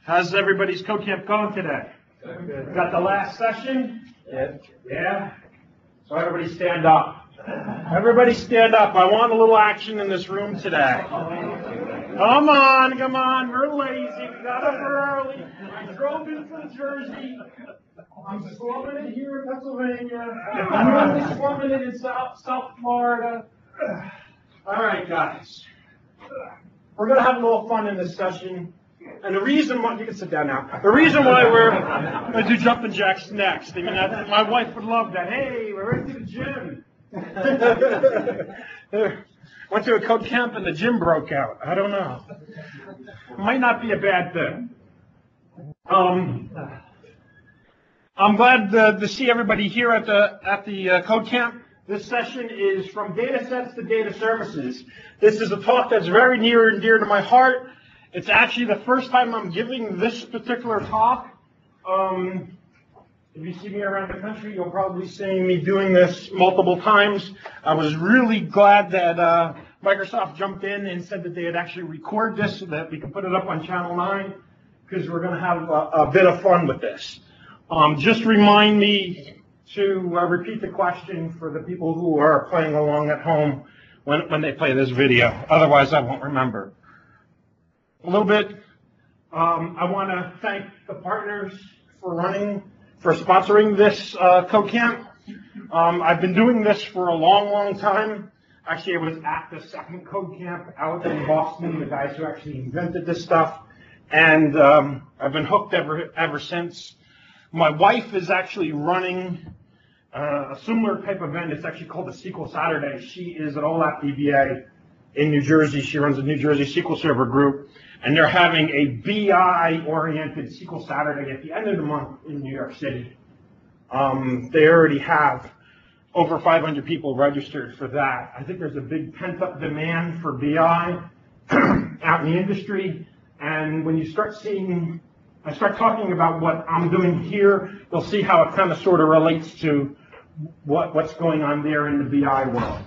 How's everybody's code camp going today? Good. Got the last session? Yeah. Yeah? So everybody stand up. Everybody stand up. I want a little action in this room today. Come on. We're lazy. We got up early. I drove in from Jersey. I'm swarming it here in Pennsylvania. I'm really swarming it in South Florida. All right, guys. We're going to have a little fun in this session. And the reason why, you can sit down now. The reason why we're going to do jumping jacks next, I mean, my wife would love that. Hey, we're ready to the gym. Went to a code camp and the gym broke out. I don't know. Might not be a bad thing. I'm glad to see everybody here at the code camp. This session is from data sets to data services. This is a talk that's very near and dear to my heart. It's actually the first time I'm giving this particular talk. If you see me around the country, you'll probably see me doing this multiple times. I was really glad that Microsoft jumped in and said that they had actually recorded this so that we can put it up on Channel 9, because we're going to have a bit of fun with this. Just remind me to repeat the question for the people who are playing along at home when they play this video. Otherwise, I won't remember. A little bit, I want to thank the partners for sponsoring this code camp. I've been doing this for a long time. Actually, I was at the second code camp out in Boston, the guys who actually invented this stuff, and I've been hooked ever since. My wife is actually running a similar type of event. It's actually called the SQL Saturday. She is an OLAP DBA in New Jersey. She runs a New Jersey SQL Server group, and they're having a BI-oriented SQL Saturday at the end of the month in New York City. They already have over 500 people registered for that. I think there's a big pent-up demand for BI out in the industry, and when you start seeing, I start talking about what I'm doing here, you'll see how it kind of sort of relates to what's going on there in the BI world.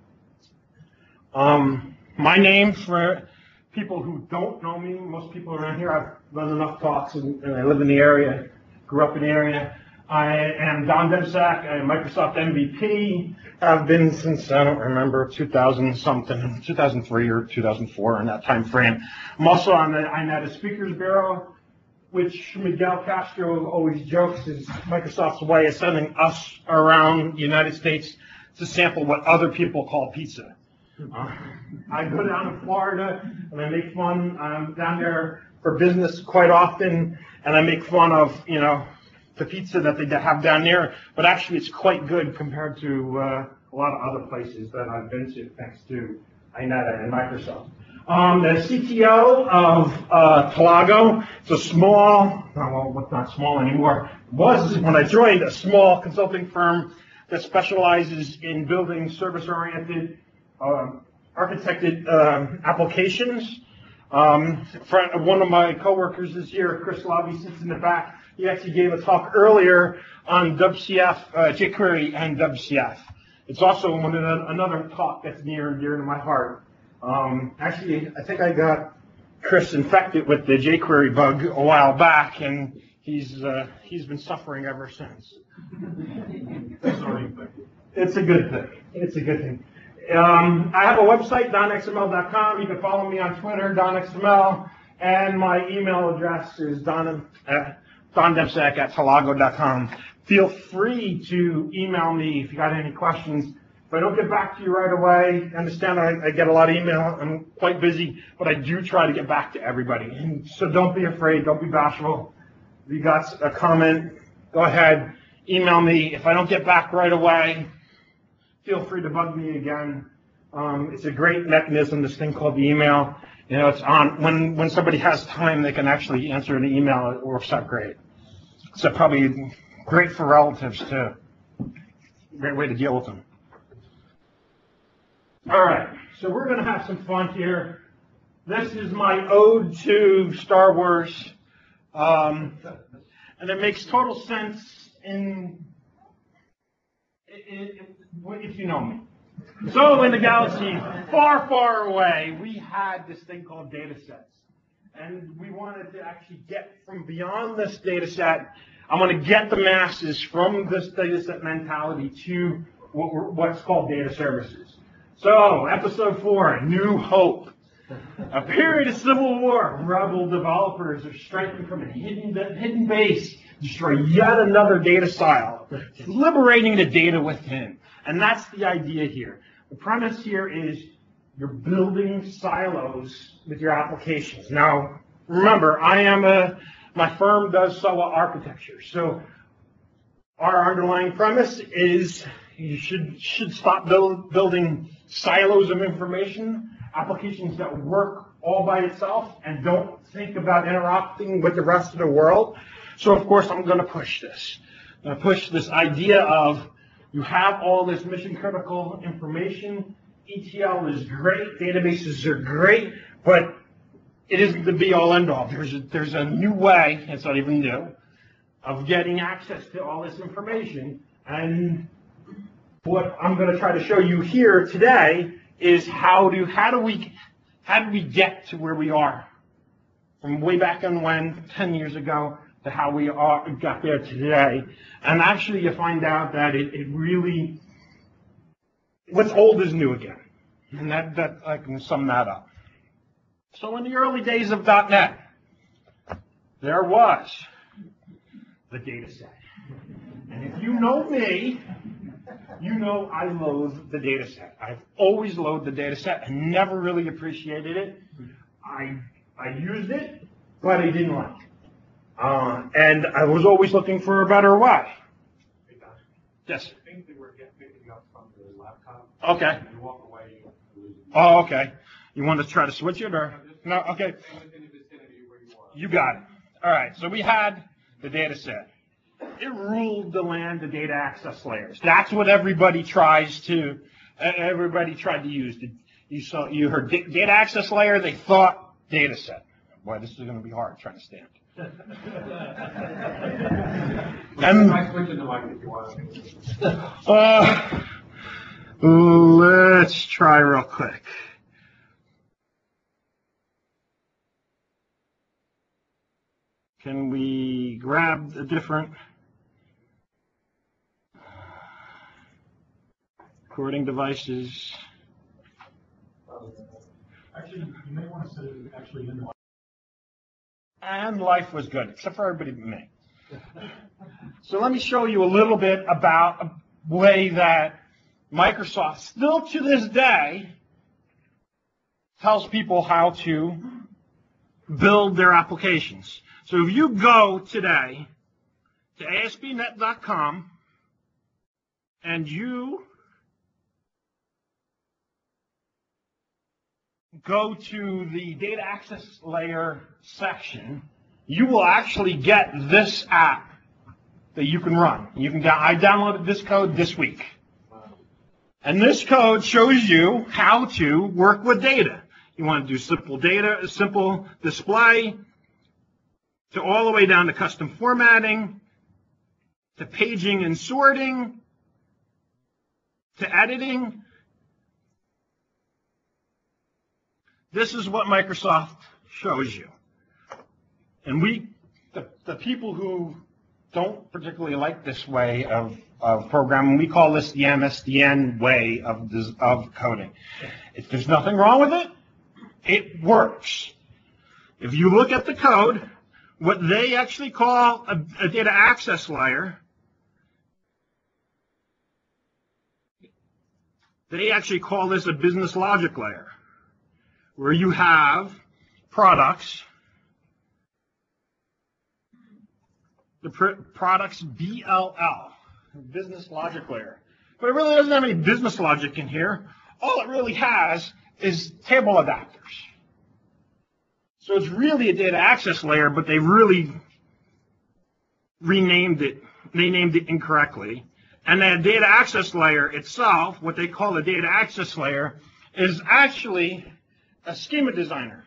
My name, for people who don't know me, most people around here, I've done enough talks and I live in the area, grew up in the area. I am Don Debsack, I'm Microsoft MVP. I've been since, I don't remember, 2000-something, 2003 or 2004 in that time frame. I'm also on the INATA Speakers Bureau, which Miguel Castro always jokes is Microsoft's way of sending us around the United States to sample what other people call pizza. I go down to Florida and I make fun. I'm down there for business quite often, and I make fun of, the pizza that they have down there. But actually, it's quite good compared to a lot of other places that I've been to, thanks to INATA and Microsoft. The CTO of Telago. It's a small, well, it's not small anymore. It was, when I joined, a small consulting firm that specializes in building service-oriented architected applications. One of my coworkers this year, Chris Lobby, sits in the back. He actually gave a talk earlier on WCF, jQuery and WCF. It's also another talk that's near and dear to my heart. Actually, I think I got Chris infected with the jQuery bug a while back, and he's been suffering ever since. It's a good thing. It's a good thing. I have a website, donxml.com. You can follow me on Twitter, donxml, and my email address is dondebsack@telago.com. Feel free to email me if you got any questions. If I don't get back to you right away, understand I get a lot of email. I'm quite busy, but I do try to get back to everybody. And so don't be afraid. Don't be bashful. If you got a comment, go ahead, email me. If I don't get back right away, feel free to bug me again. It's a great mechanism, this thing called the email. It's on when somebody has time, they can actually answer an email. It works out great. So probably great for relatives too. Great way to deal with them. All right, so we're going to have some fun here. This is my ode to Star Wars, and it makes total sense if you know me. So in the galaxy far, far away, we had this thing called data sets. And we wanted to actually get from beyond this data set. I want to get the masses from this data set mentality to what's called data services. So, episode 4, New Hope. A period of civil war. Rebel developers are striking from a hidden base, destroy yet another data silo, liberating the data within. And that's the idea here. The premise here is you're building silos with your applications. Now, remember, my firm does SOA architecture. So our underlying premise is you should stop building silos of information, applications that work all by itself and don't think about interacting with the rest of the world. So of course I'm going to push this. I'm going to push this idea of you have all this mission critical information. ETL is great, databases are great, but it isn't the be all end all. There's a new way, it's not even new, of getting access to all this information. And what I'm going to try to show you here today is how do we get to where we are from way back in when, 10 years ago, to how we got there today. And actually you find out that it really, what's old is new again. And that I can sum that up. So in the early days of .NET, there was the data set. And if you know me, you know I loathe the data set. I've always loathed the data set and never really appreciated it. I used it, but I didn't like it. And I was always looking for a better way. Yes? I think they were picking up from the laptop. Okay. You walk away. Oh, okay. You want to try to switch it or? No, okay. You got it. All right, so we had the data set. It ruled the land, the data access layers. That's what everybody tried to use. You heard data access layer, they thought data set. Boy, this is going to be hard trying to stand. And let's try real quick. Can we grab a different recording devices? Actually, you may want to set it actually in. And life was good, except for everybody but me. So let me show you a little bit about a way that Microsoft, still to this day, tells people how to build their applications. So if you go today to ASP.NET.com and you go to the data access layer section, you will actually get this app that you can run. I downloaded this code this week. And this code shows you how to work with data. You want to do simple display, to all the way down to custom formatting, to paging and sorting, to editing. This is what Microsoft shows you. And the people who don't particularly like this way of programming, we call this the MSDN way of coding. If there's nothing wrong with it, it works. If you look at the code, what they actually call a data access layer, they actually call this a business logic layer, where you have products, the products BLL, business logic layer. But it really doesn't have any business logic in here. All it really has is table adapters. So it's really a data access layer, but they really renamed it. They named it incorrectly. And that data access layer itself, what they call the data access layer, is actually a schema designer.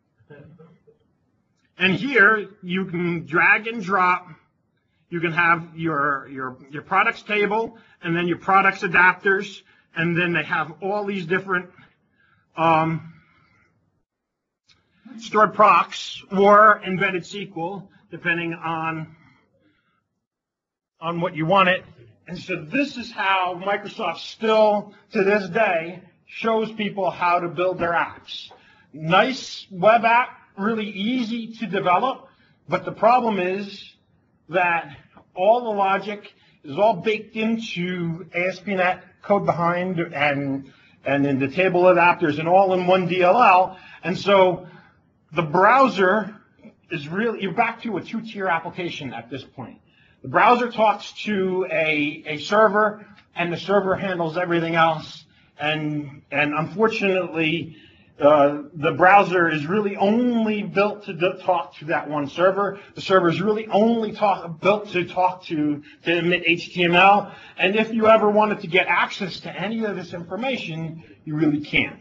And here you can drag and drop. You can have your products table, and then your products adapters, and then they have all these different stored procs or embedded SQL, depending on what you want it. And so this is how Microsoft still, to this day, shows people how to build their apps. Nice web app, really easy to develop, but the problem is that all the logic is all baked into ASP.NET code behind and in the table adapters and all in one DLL. And so the browser is really, you're back to a two-tier application at this point. The browser talks to a server, and the server handles everything else. And unfortunately, the browser is really only built to talk to that one server. The server is really only built to talk to emit HTML. And if you ever wanted to get access to any of this information, you really can't.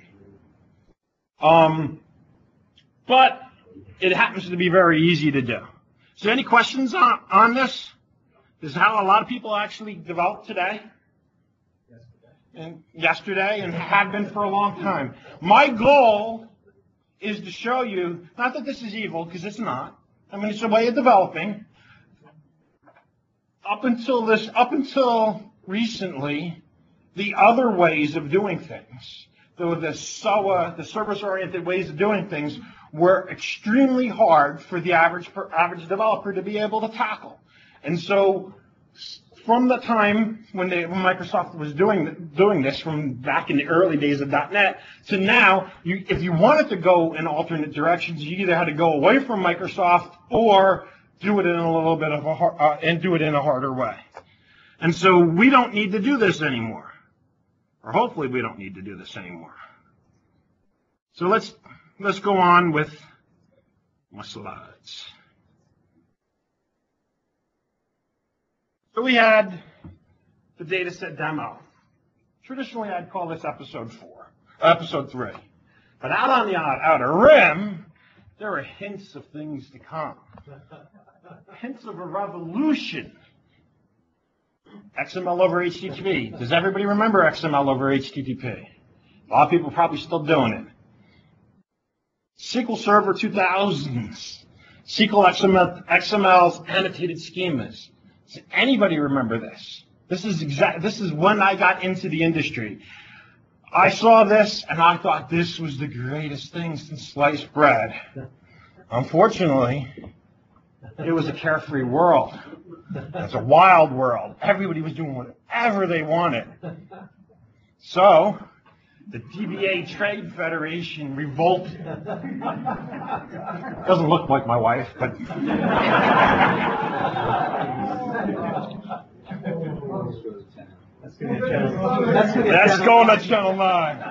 But it happens to be very easy to do. So any questions on this? This is how a lot of people actually develop today. And yesterday, and have been for a long time. My goal is to show you, not that this is evil, because it's not. I mean, it's a way of developing. Up until recently, the other ways of doing things, the SOA, the service-oriented ways of doing things, were extremely hard for the average developer to be able to tackle. And so, from the time when Microsoft was doing this, from back in the early days of .NET to now, if you wanted to go in alternate directions, you either had to go away from Microsoft or do it in a little bit of a harder way. And so we don't need to do this anymore, or hopefully we don't need to do this anymore. So let's go on with my slides. So we had the dataset demo. Traditionally, I'd call this episode 3. But out on the outer rim, there were hints of things to come. Hints of a revolution. XML over HTTP. Does everybody remember XML over HTTP? A lot of people are probably still doing it. SQL Server 2000s. SQL XML's annotated schemas. Does anybody remember this? This is when I got into the industry. I saw this and I thought this was the greatest thing since sliced bread. Unfortunately, it was a carefree world. It's a wild world. Everybody was doing whatever they wanted. So, the DBA Trade Federation revolted. Doesn't look like my wife, but... That's going to Channel 9.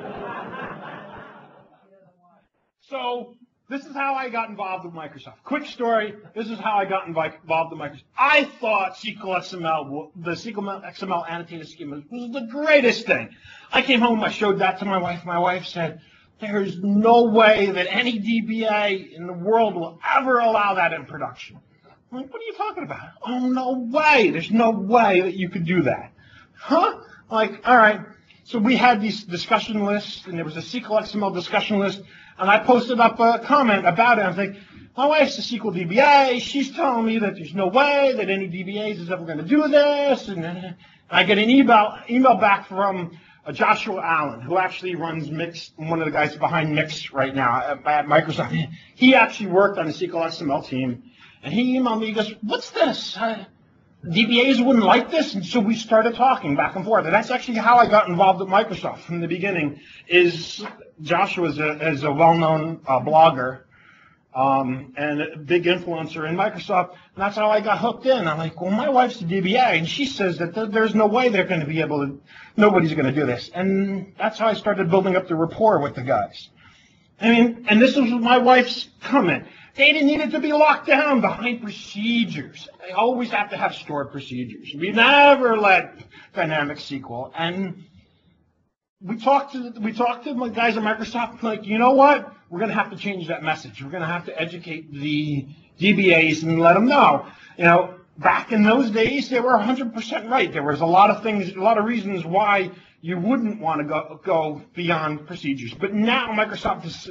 So, this is how I got involved with Microsoft. Quick story, this is how I got involved with Microsoft. I thought SQL XML, the SQL XML annotated schema was the greatest thing. I came home, I showed that to my wife. My wife said, there's no way that any DBA in the world will ever allow that in production. I'm like, what are you talking about? Oh, no way. There's no way that you could do that. Huh? Like, all right. So we had these discussion lists, and there was a SQL XML discussion list, and I posted up a comment about it. I was like, my wife's a SQL DBA. She's telling me that there's no way that any DBAs is ever going to do this. And I get an email back from Joshua Allen, who actually runs Mix, one of the guys behind Mix right now at Microsoft. He actually worked on the SQL XML team. And he emailed me, he goes, what's this? DBAs wouldn't like this? And so we started talking back and forth. And that's actually how I got involved with Microsoft from the beginning. Is Joshua is a well-known blogger and a big influencer in Microsoft. And that's how I got hooked in. I'm like, well, my wife's a DBA, and she says that there's no way they're going to be able to, nobody's going to do this. And that's how I started building up the rapport with the guys. I mean, and this was my wife's comment. Data needed to be locked down behind procedures. They always have to have stored procedures. We never let dynamic SQL. And we talked to the guys at Microsoft, like, you know what? We're going to have to change that message. We're going to have to educate the DBAs and let them know. You know, back in those days, they were 100% right. There was a lot of things, a lot of reasons why you wouldn't want to go beyond procedures. But now Microsoft is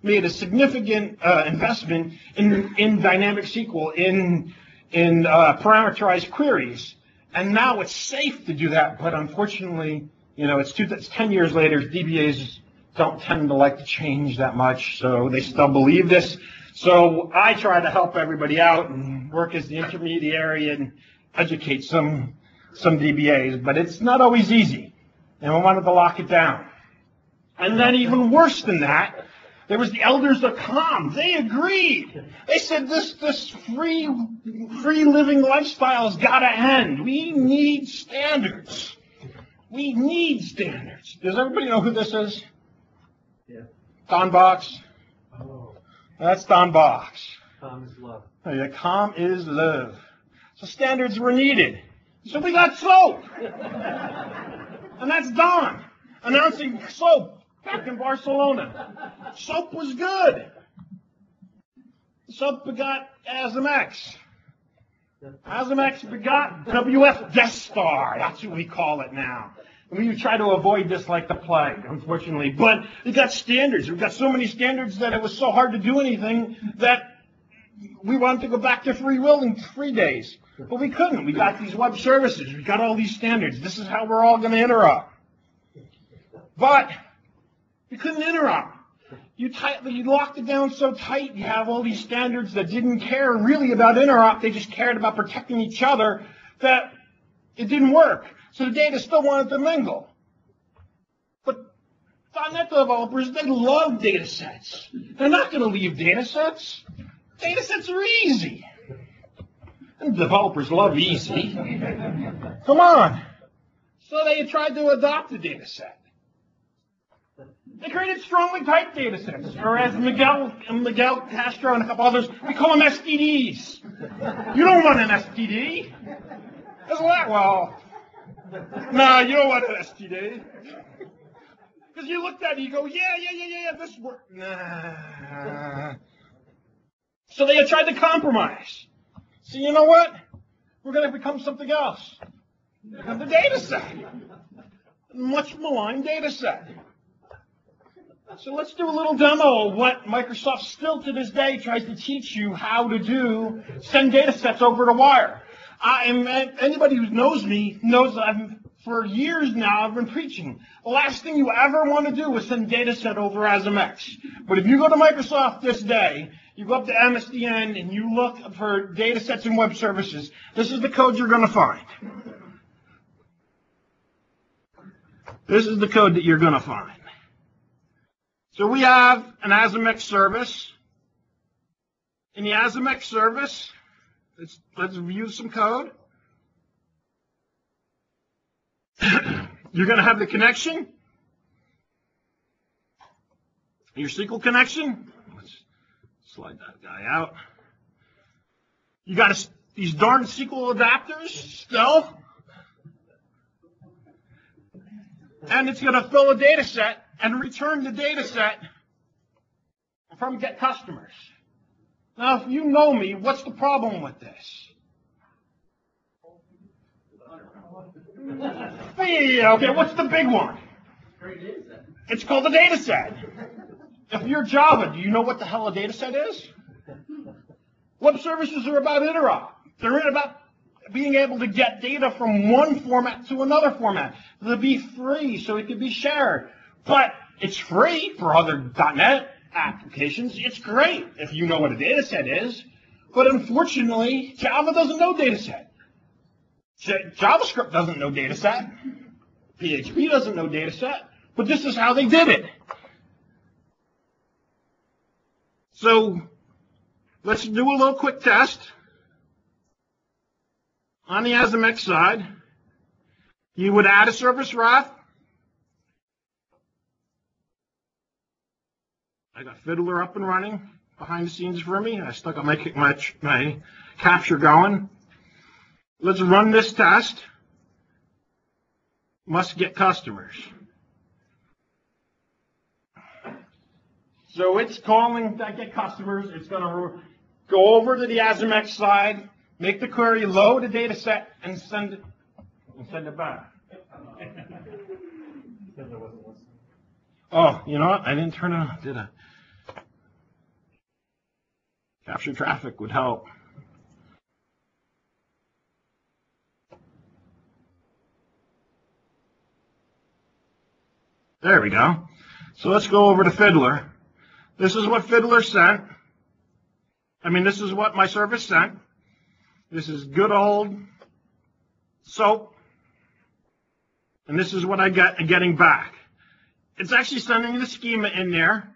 made a significant investment in dynamic SQL, in parameterized queries. And now it's safe to do that, but unfortunately, it's 10 years later, DBAs don't tend to like to change that much, so they still believe this. So I try to help everybody out and work as the intermediary and educate some DBAs, but it's not always easy, and we wanted to lock it down. And then even worse than that, there was the elders of COM. They agreed. They said this free living lifestyle has got to end. We need standards. We need standards. Does everybody know who this is? Yeah. Don Box. Oh, That's Don Box. Tom is love. Oh, yeah, COM is love. So standards were needed. So we got SOAP. And that's Don announcing SOAP back in Barcelona. SOAP was good. SOAP begot ASMX. ASMX begot WF Death Star. That's what we call it now. And we try to avoid this like the plague, unfortunately. But we got standards. We've got so many standards that it was so hard to do anything that we wanted to go back to free will in 3 days. But we couldn't. We got these web services. We got all these standards. This is how we're all going to interrupt. But you couldn't interrupt. You locked it down so tight. You have all these standards that didn't care really about interrupt. They just cared about protecting each other, that it didn't work. So the data still wanted to mingle. But .NET developers, they love data sets. They're not going to leave data sets. Data sets are easy. And developers love easy. Come on. So they tried to adopt a data set. They created strongly typed data sets, or as Miguel Castro and a couple others, we call them STDs. You don't want an STD. Isn't that? Well, no, you don't want an STD. Because you looked at it, you go, yeah, this worked. Nah. So they tried to compromise. So you know what? We're going to become something else. Become the data set. Much maligned data set. So let's do a little demo of what Microsoft still to this day tries to teach you how to do, send data sets over the wire. Anybody who knows me knows that for years now I've been preaching. The last thing you ever want to do is send data set over ASMX. But if you go to Microsoft this day, you go up to MSDN and you look for data sets and web services, this is the code you're going to find. This is the code that you're going to find. So we have an ASMX service. In the ASMX service, let's view some code. You're going to have the connection, your SQL connection. Let's slide that guy out. You got these darn SQL adapters still. And it's going to fill a data set and return the data set from get customers. Now, if you know me, what's the problem with this? Yeah, okay, what's the big one? It's called a data set. If you're Java, do you know what the hell a data set is? Web services are about interop. They're about being able to get data from one format to another format. They'll be free, so it can be shared. But it's free for other .NET applications. It's great if you know what a data set is. But unfortunately, Java doesn't know data set. JavaScript doesn't know data set. PHP doesn't know data set. But this is how they did it. So let's do a little quick test. On the ASMX side, you would add a service ref. I got Fiddler up and running behind the scenes for me. I still got my capture going. Let's run this test. Must get customers. So it's calling that get customers. It's going to go over to the ASMX side, make the query, load a data set, and send it back. Oh, you know what? I didn't turn it on, did I? Capture traffic would help. There we go. So let's go over to Fiddler. This is what Fiddler sent. This is what my service sent. This is good old SOAP. And this is what I'm getting back. It's actually sending the schema in there.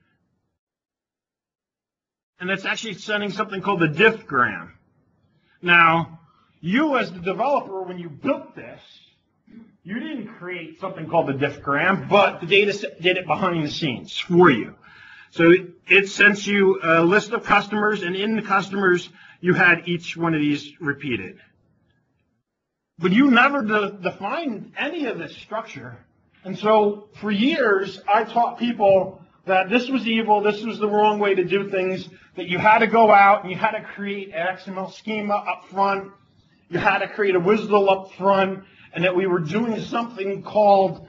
And it's actually sending something called the diffgram. Now, you as the developer, when you built this, you didn't create something called the diffgram, but the data set did it behind the scenes for you. So it sends you a list of customers, and in the customers, you had each one of these repeated. But you never defined any of this structure. And so for years, I taught people that this was evil, this was the wrong way to do things, that you had to go out and you had to create an XML schema up front, you had to create a WSDL up front, and that we were doing something called,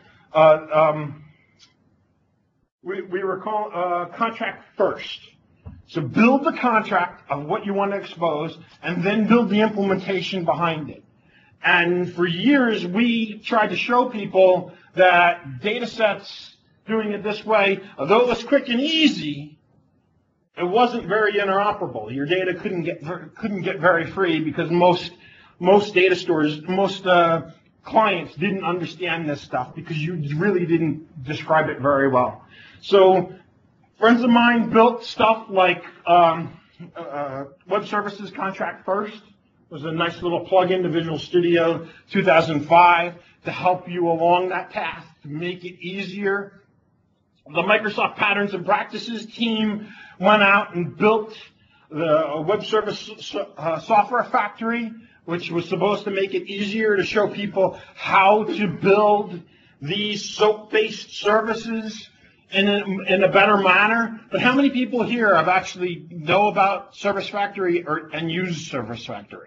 we were called contract first. So build the contract of what you want to expose, and then build the implementation behind it. And for years, we tried to show people that data sets, doing it this way, although it was quick and easy, it wasn't very interoperable. Your data couldn't get very free because most data stores, most clients didn't understand this stuff because you really didn't describe it very well. So friends of mine built stuff like Web Services Contract First. It was a nice little plug-in to Visual Studio 2005 to help you along that path, to make it easier. The Microsoft Patterns and Practices team went out and built the Web Service Software Factory, which was supposed to make it easier to show people how to build these SOAP-based services in a better manner. But how many people here have actually know about Service Factory and use Service Factory?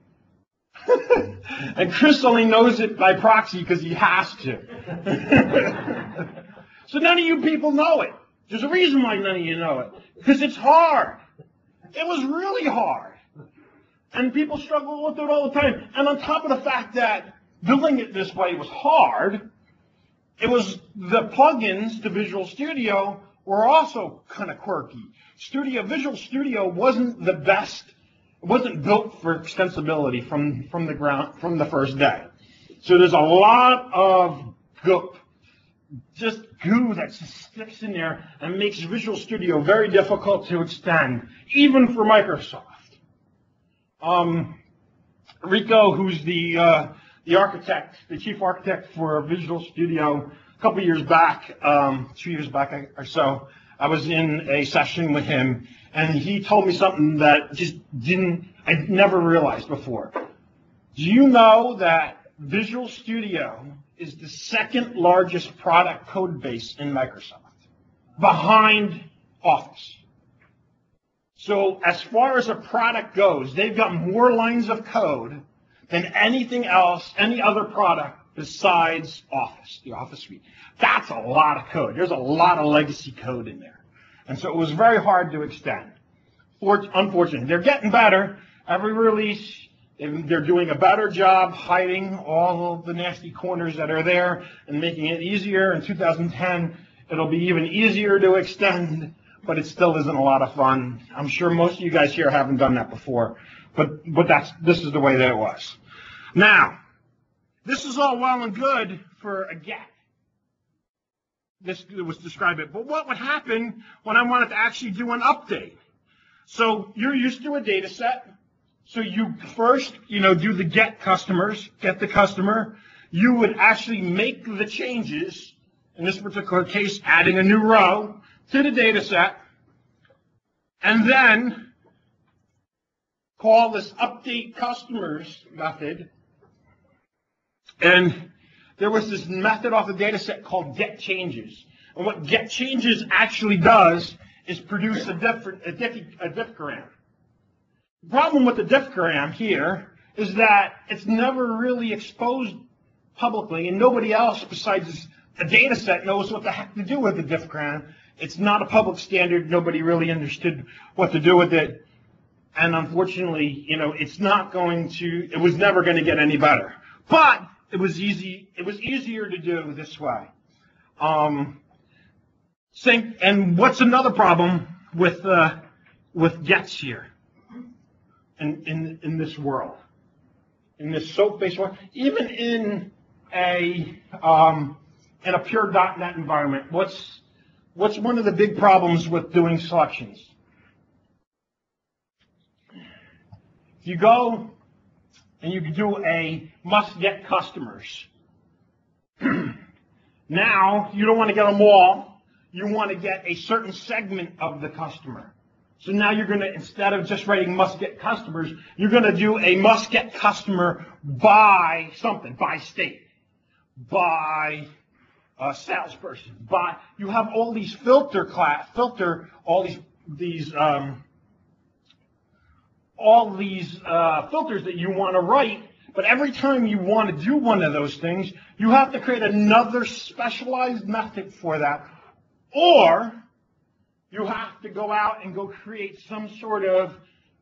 And Chris only knows it by proxy because he has to. So none of you people know it. There's a reason why none of you know it. Because it's hard. It was really hard. And people struggle with it all the time. And on top of the fact that building it this way was hard, it was the plugins to Visual Studio were also kind of quirky. Visual Studio wasn't the best. It wasn't built for extensibility from the first day. So there's a lot of goo that sticks in there and makes Visual Studio very difficult to extend, even for Microsoft. Rico, who's the architect, the chief architect for Visual Studio, a couple years back, 2 years back or so, I was in a session with him, and he told me something that I never realized before. Do you know that Visual Studio is the second largest product code base in Microsoft, behind Office? So as far as a product goes, they've got more lines of code than anything else, any other product besides Office, the Office suite. That's a lot of code. There's a lot of legacy code in there. And so it was very hard to extend. Unfortunately, they're getting better. Every release, they're doing a better job hiding all of the nasty corners that are there and making it easier. In 2010, it'll be even easier to extend, but it still isn't a lot of fun. I'm sure most of you guys here haven't done that before, but this is the way that it was. Now, this is all well and good for a get. This was described it, but what would happen when I wanted to actually do an update? So you're used to a data set. So you first, do the get the customer. You would actually make the changes, in this particular case, adding a new row to the data set, and then call this update customers method. And there was this method off the data set called get changes. And what get changes actually does is produce a diffgram. The problem with the diffgram here is that it's never really exposed publicly, and nobody else besides a data set knows what the heck to do with the diffgram. It's not a public standard. Nobody really understood what to do with it. And unfortunately, you know, it's not going to, it was never going to get any better. But it was easier to do this way. And what's another problem with gets here in this world, in this SOAP-based world, even in a pure .NET environment? What's one of the big problems with doing selections? If you go and you do a must get customers, now you don't want to get them all. You want to get a certain segment of the customer. So now you're going to, instead of just writing must get customers, you're going to do a must get customer by something, by state, by a salesperson, by, you have all these filters that you want to write, but every time you want to do one of those things, you have to create another specialized method for that, or you have to go out and go create some sort of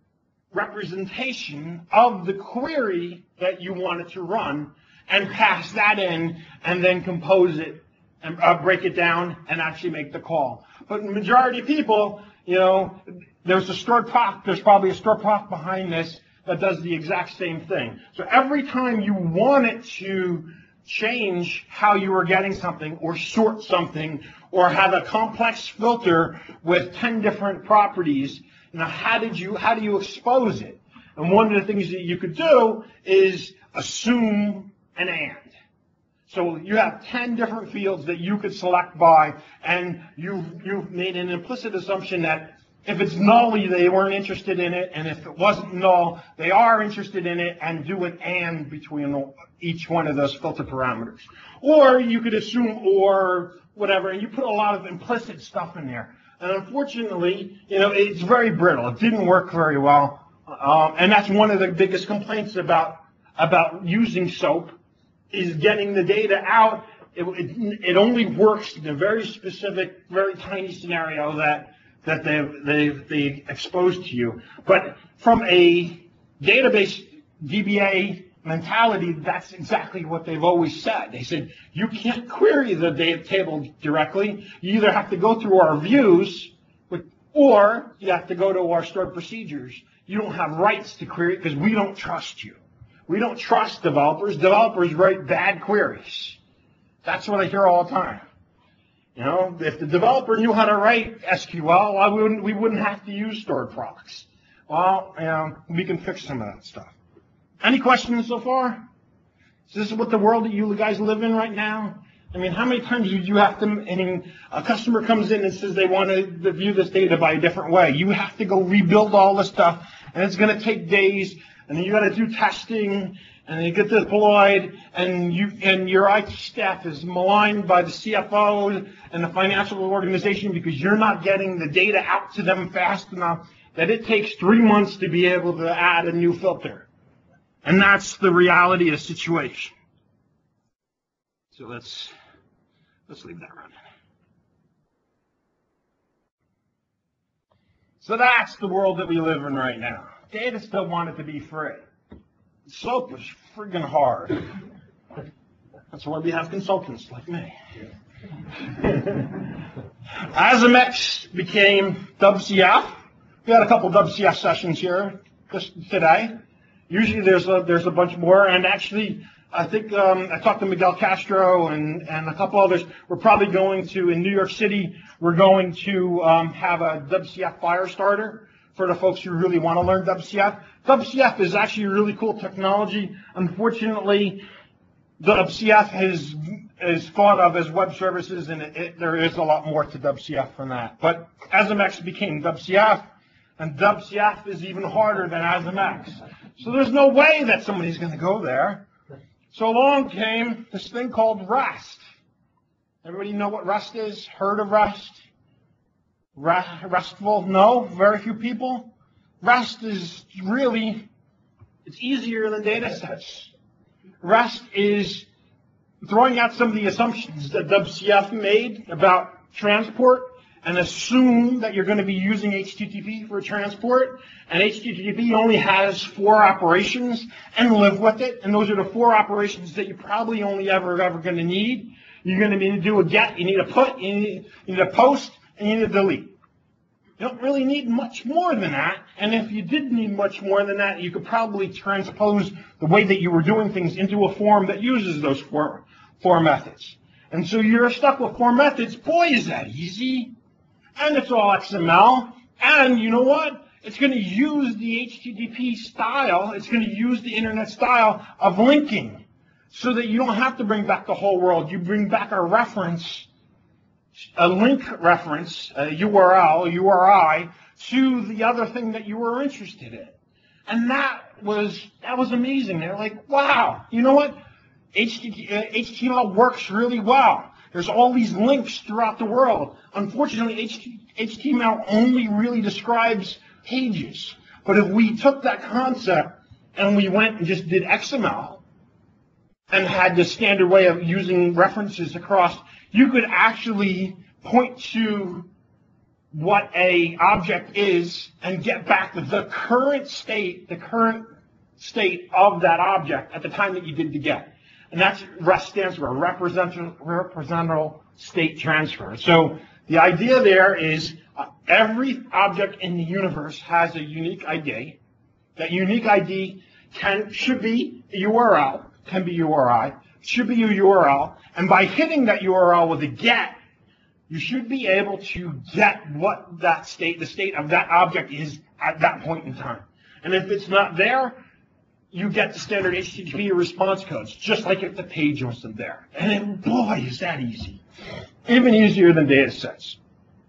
representation of the query that you wanted to run and pass that in and then compose it and break it down and actually make the call. But the majority of people, you know, there's probably a stored proc behind this that does the exact same thing. So every time you wanted to change how you were getting something or sort something or have a complex filter with 10 different properties, you know, how do you expose it? And one of the things that you could do is assume an and. So you have 10 different fields that you could select by, and you've made an implicit assumption that if it's null, they weren't interested in it, and if it wasn't null, they are interested in it, and do an and between each one of those filter parameters. Or you could assume or whatever, and you put a lot of implicit stuff in there. And unfortunately, you know, it's very brittle. It didn't work very well, and that's one of the biggest complaints about using SOAP, is getting the data out. It only works in a very specific, very tiny scenario that they've exposed to you. But from a database DBA mentality, that's exactly what they've always said. They said, you can't query the data table directly. You either have to go through our views, or you have to go to our stored procedures. You don't have rights to query it because we don't trust you. We don't trust developers. Developers write bad queries. That's what I hear all the time. You know, if the developer knew how to write SQL, we wouldn't have to use stored procs. Well, you know, we can fix some of that stuff. Any questions so far? Is this what the world that you guys live in right now? I mean, how many times do you have to, I mean, a customer comes in and says they want to view this data by a different way. You have to go rebuild all this stuff, and it's going to take days, and then you got to do testing, and you get deployed, and your IT staff is maligned by the CFO and the financial organization because you're not getting the data out to them fast enough that it takes 3 months to be able to add a new filter. And that's the reality of the situation. So let's leave that running. So that's the world that we live in right now. Data still want it to be free. SOAP is friggin' hard. That's why we have consultants like me. ASMX became WCF. We had a couple WCF sessions here just today. Usually there's a bunch more, and actually I think I talked to Miguel Castro and a couple others. We're probably going to, in New York City, we're going to have a WCF Firestarter for the folks who really want to learn WCF. WCF is actually a really cool technology. Unfortunately, WCF is thought of as web services, and there is a lot more to WCF than that. But ASMX became WCF, and WCF is even harder than ASMX. So there's no way that somebody's going to go there. So along came this thing called REST. Everybody know what REST is? Heard of REST? RESTful? No? Very few people? REST is really, it's easier than data sets. REST is throwing out some of the assumptions that WCF made about transport and assume that you're going to be using HTTP for transport, and HTTP only has 4 operations, and live with it. And those are the 4 operations that you're probably only ever going to need. You're going to need to do a get, you need a put, you need a post, and you need a delete. You don't really need much more than that. And if you did need much more than that, you could probably transpose the way that you were doing things into a form that uses those four methods. And so you're stuck with 4 methods. Boy, is that easy. And it's all XML. And you know what? It's going to use the HTTP style. It's going to use the internet style of linking so that you don't have to bring back the whole world. You bring back a reference, a link reference, a URL, URI, to the other thing that you were interested in. And that was amazing. They're like, wow, you know what? HTML works really well. There's all these links throughout the world. Unfortunately, HTML only really describes pages. But if we took that concept and we went and just did XML and had the standard way of using references across, you could actually point to what a object is and get back the current state of that object at the time that you did the get. And that's REST stands for representational state transfer. So the idea there is every object in the universe has a unique ID. That unique ID should be a URL, can be URI, should be a URL, and by hitting that URL with a get, you should be able to get what that state, the state of that object is at that point in time. And if it's not there, you get the standard HTTP response codes, just like if the page wasn't there. And then, boy, is that easy. Even easier than data sets.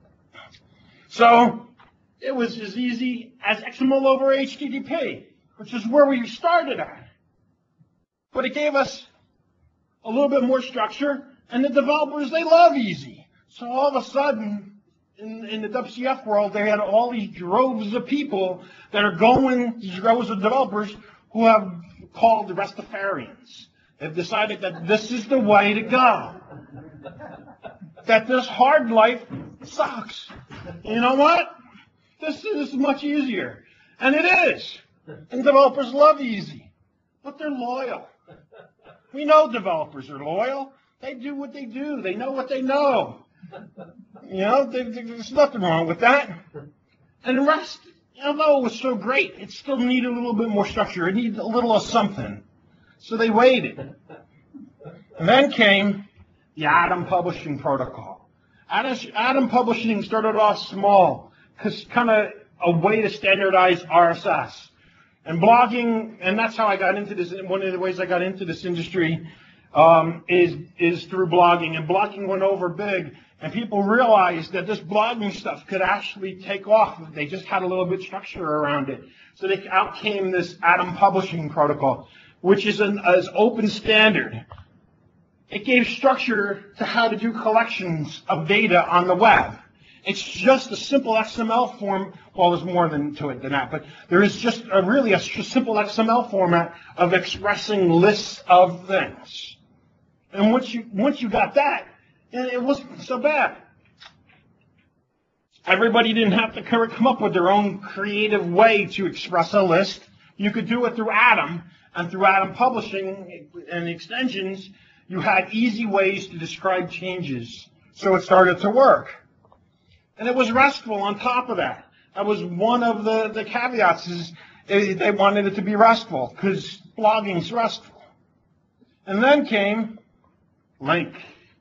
So it was as easy as XML over HTTP, which is where we started at. But it gave us a little bit more structure, and the developers, they love easy. So all of a sudden, in the WCF world, they had all these droves of people that are going, these droves of developers who have called the Rastafarians. They've decided that this is the way to go. That this hard life sucks. You know what? This is much easier. And it is. And developers love easy. But they're loyal. We know developers are loyal. They do what they do. They know what they know. You know, there's nothing wrong with that. And the rest, although it was so great, it still needed a little bit more structure. It needed a little of something. So they waited. And then came the Atom Publishing Protocol. Atom Publishing started off small, because kind of a way to standardize RSS. And blogging, and that's how I got into this, one of the ways I got into this industry is through blogging. And blogging went over big, and people realized that this blogging stuff could actually take off if they just had a little bit of structure around it. So out came this Atom Publishing Protocol, which is an open standard. It gave structure to how to do collections of data on the web. It's just a simple XML form. Well, there's more to it than that, but there is just really a simple XML format of expressing lists of things. And once you got that, it wasn't so bad. Everybody didn't have to come up with their own creative way to express a list. You could do it through Atom, and through Atom Publishing and extensions, you had easy ways to describe changes. So it started to work. And it was RESTful on top of that. That was one of the caveats, is they wanted it to be RESTful, because blogging's RESTful. And then came Link.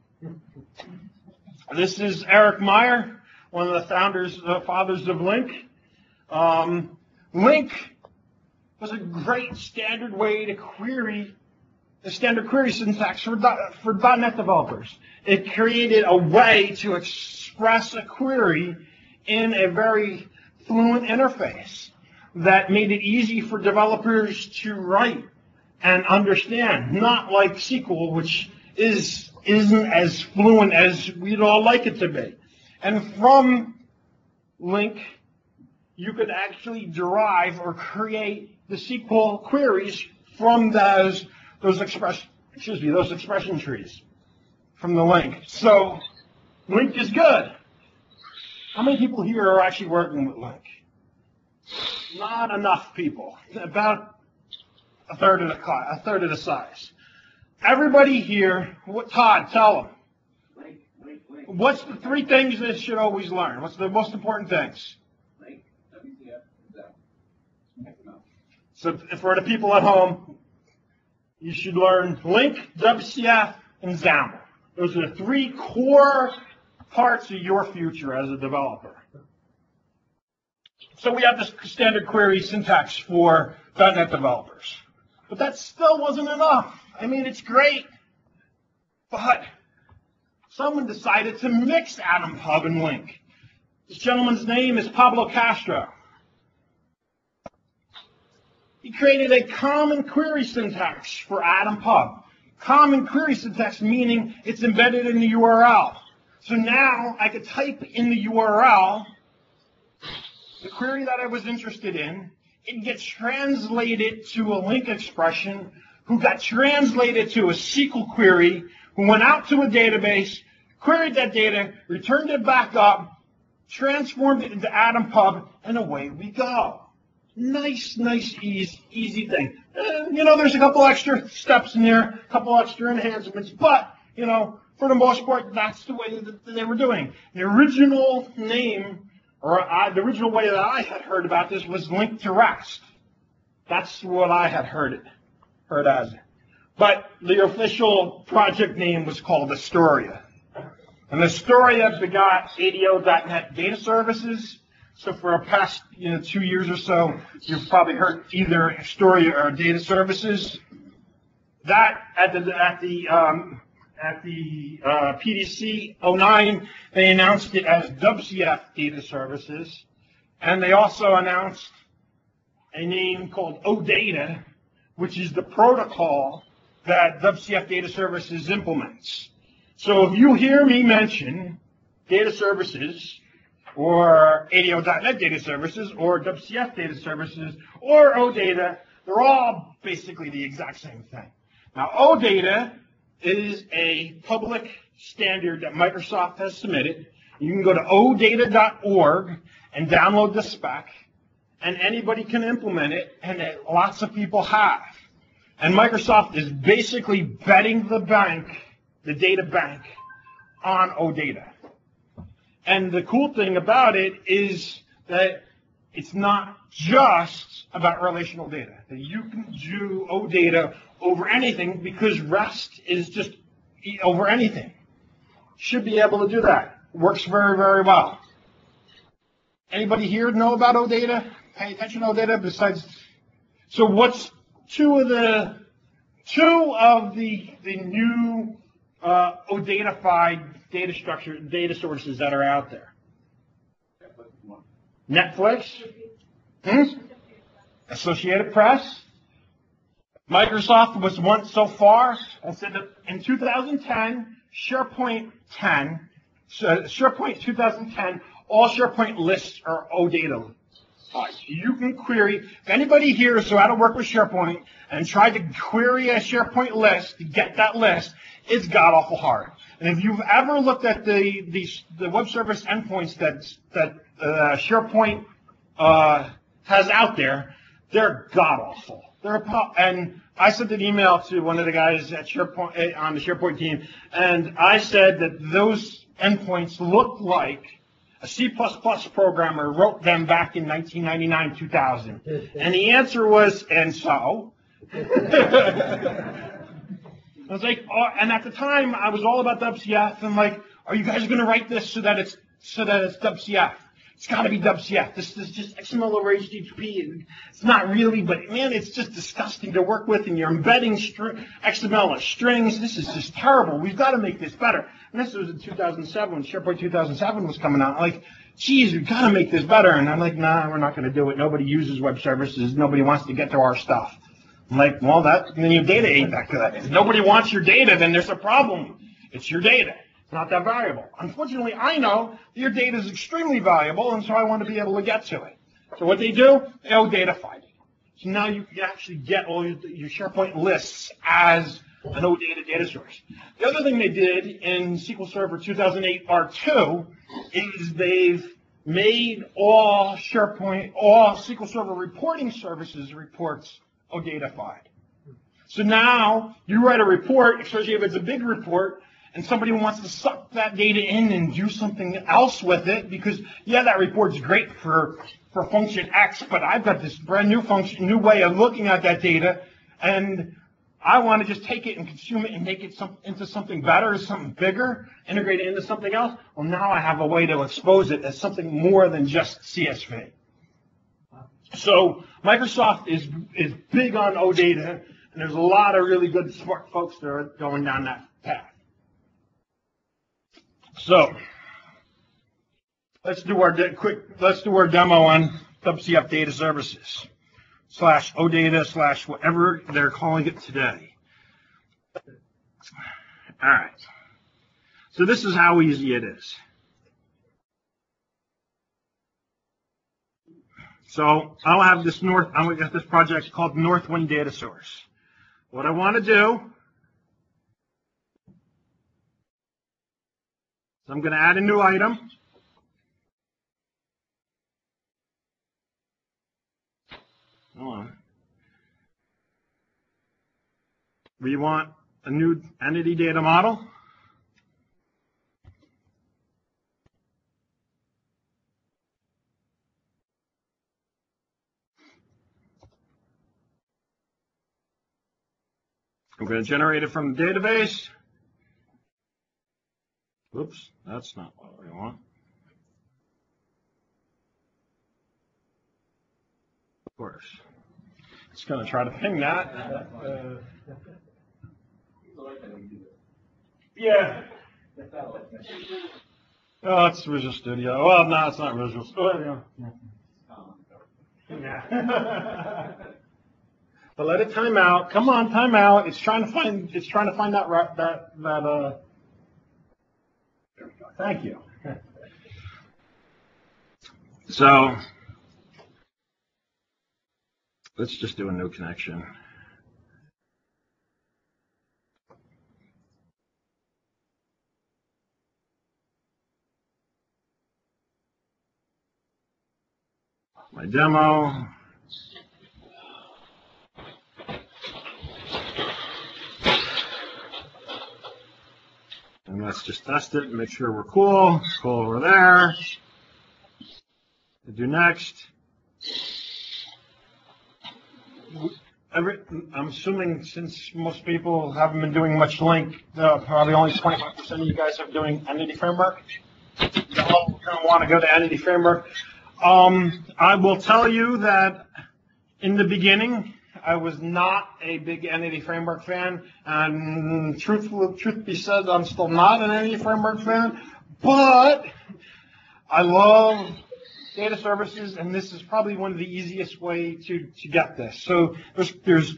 This is Eric Meyer, one of the fathers of Link. Link was a great standard way to query the standard query syntax for .NET developers. It created a way to express a query in a very fluent interface that made it easy for developers to write and understand, not like SQL, which isn't as fluent as we'd all like it to be. And from Link, you could actually derive or create the SQL queries from those expression trees from the Link. So Link is good. How many people here are actually working with Link? Not enough people. About a third of the class, a third of the size. Everybody here, Todd, tell them. What's the three things they should always learn? What's the most important things? So for the people at home, you should learn Link, WCF, and XAML. Those are the three core parts of your future as a developer. So we have this standard query syntax for .NET developers. But that still wasn't enough. I mean, it's great. But someone decided to mix Atom Pub and Link. This gentleman's name is Pablo Castro. He created a common query syntax for Atom Pub. Common query syntax meaning it's embedded in the URL. So now I could type in the URL the query that I was interested in. It gets translated to a Link expression, who got translated to a SQL query, who went out to a database, queried that data, returned it back up, transformed it into Atom Pub, and away we go. Nice, easy thing. There's a couple extra steps in there, a couple extra enhancements, but, for the most part, that's the way that they were doing. The original name, or the original way that I had heard about this was Link to Rest. That's what I had heard as. But the official project name was called Astoria. And Astoria begot ADO.NET Data Services. So for the past 2 years or so, you've probably heard either Astoria or Data Services. That at the PDC 09, they announced it as WCF Data Services, and they also announced a name called OData, which is the protocol that WCF Data Services implements. So if you hear me mention Data Services, or ADO.NET Data Services, or WCF Data Services, or OData, they're all basically the exact same thing. Now, OData is a public standard that Microsoft has submitted. You can go to odata.org and download the spec, and anybody can implement it, and lots of people have. And Microsoft is basically betting the data bank, on OData. And the cool thing about it is that it's not just about relational data. That you can do OData over anything because REST is just over anything. Should be able to do that. Works very, very well. Anybody here know about OData? Pay attention to OData besides? So what's two of the new OData-fied data sources that are out there? Netflix, Associated Press. Microsoft was once so far and said that in 2010, SharePoint 2010, all SharePoint lists are OData. You can query, if anybody here is how to work with SharePoint and tried to query a SharePoint list to get that list, it's god awful hard. And if you've ever looked at the web service endpoints that SharePoint has out there, they're god awful. And I sent an email to one of the guys at SharePoint on the SharePoint team, and I said that those endpoints looked like a C++ programmer wrote them back in 1999, 2000. And the answer was, and so? I was like, oh, and at the time, I was all about WCF, and like, are you guys going to write this so that it's WCF? It's got to be WCF. This is just XML over HTTP. It's not really, but man, it's just disgusting to work with, and you're embedding XML as strings. This is just terrible. We've got to make this better. And this was in 2007, when SharePoint 2007 was coming out. I'm like, geez, we've got to make this better. And I'm like, nah, we're not going to do it. Nobody uses web services. Nobody wants to get to our stuff. I'm like, well, then your data ain't that good. If nobody wants your data, then there's a problem. It's your data. It's not that valuable. Unfortunately, I know your data is extremely valuable, and so I want to be able to get to it. So what they do, they OData-fied it. So now you can actually get all your SharePoint lists as an OData data source. The other thing they did in SQL Server 2008 R2 is they've made all SharePoint, all SQL Server reporting services reports ODatafied. So now you write a report, especially if it's a big report, and somebody wants to suck that data in and do something else with it, because yeah, that report's great for function X, but I've got this brand new function, new way of looking at that data, and I want to just take it and consume it and make it into something better, something bigger, integrate it into something else. Well, now I have a way to expose it as something more than just CSV. So Microsoft is big on OData, and there's a lot of really good smart folks that are going down that path. So let's do our demo on WCF Data Services / OData / whatever they're calling it today. All right. So this is how easy it is. So I'll have this I'm going to get this project called Northwind Data Source. What I want to do, so I'm going to add a new item. Hold on. We want a new entity data model. I'm going to generate it from the database. Oops, that's not what we want. Of course. It's going to try to ping that. Yeah. Oh, it's Visual Studio. Well, no, it's not Visual Studio. Yeah. But let it time out. Come on, time out. It's trying to find that. Thank you. So let's just do a new connection. My demo. And let's just test it and make sure we're cool. Cool over there. Do next. I'm assuming since most people haven't been doing much Link, probably only 25% of you guys are doing Entity Framework. You're all going to want to go to Entity Framework. I will tell you that in the beginning, I was not a big Entity Framework fan, and truth be said, I'm still not an Entity Framework fan, but I love data services, and this is probably one of the easiest way to get this. So this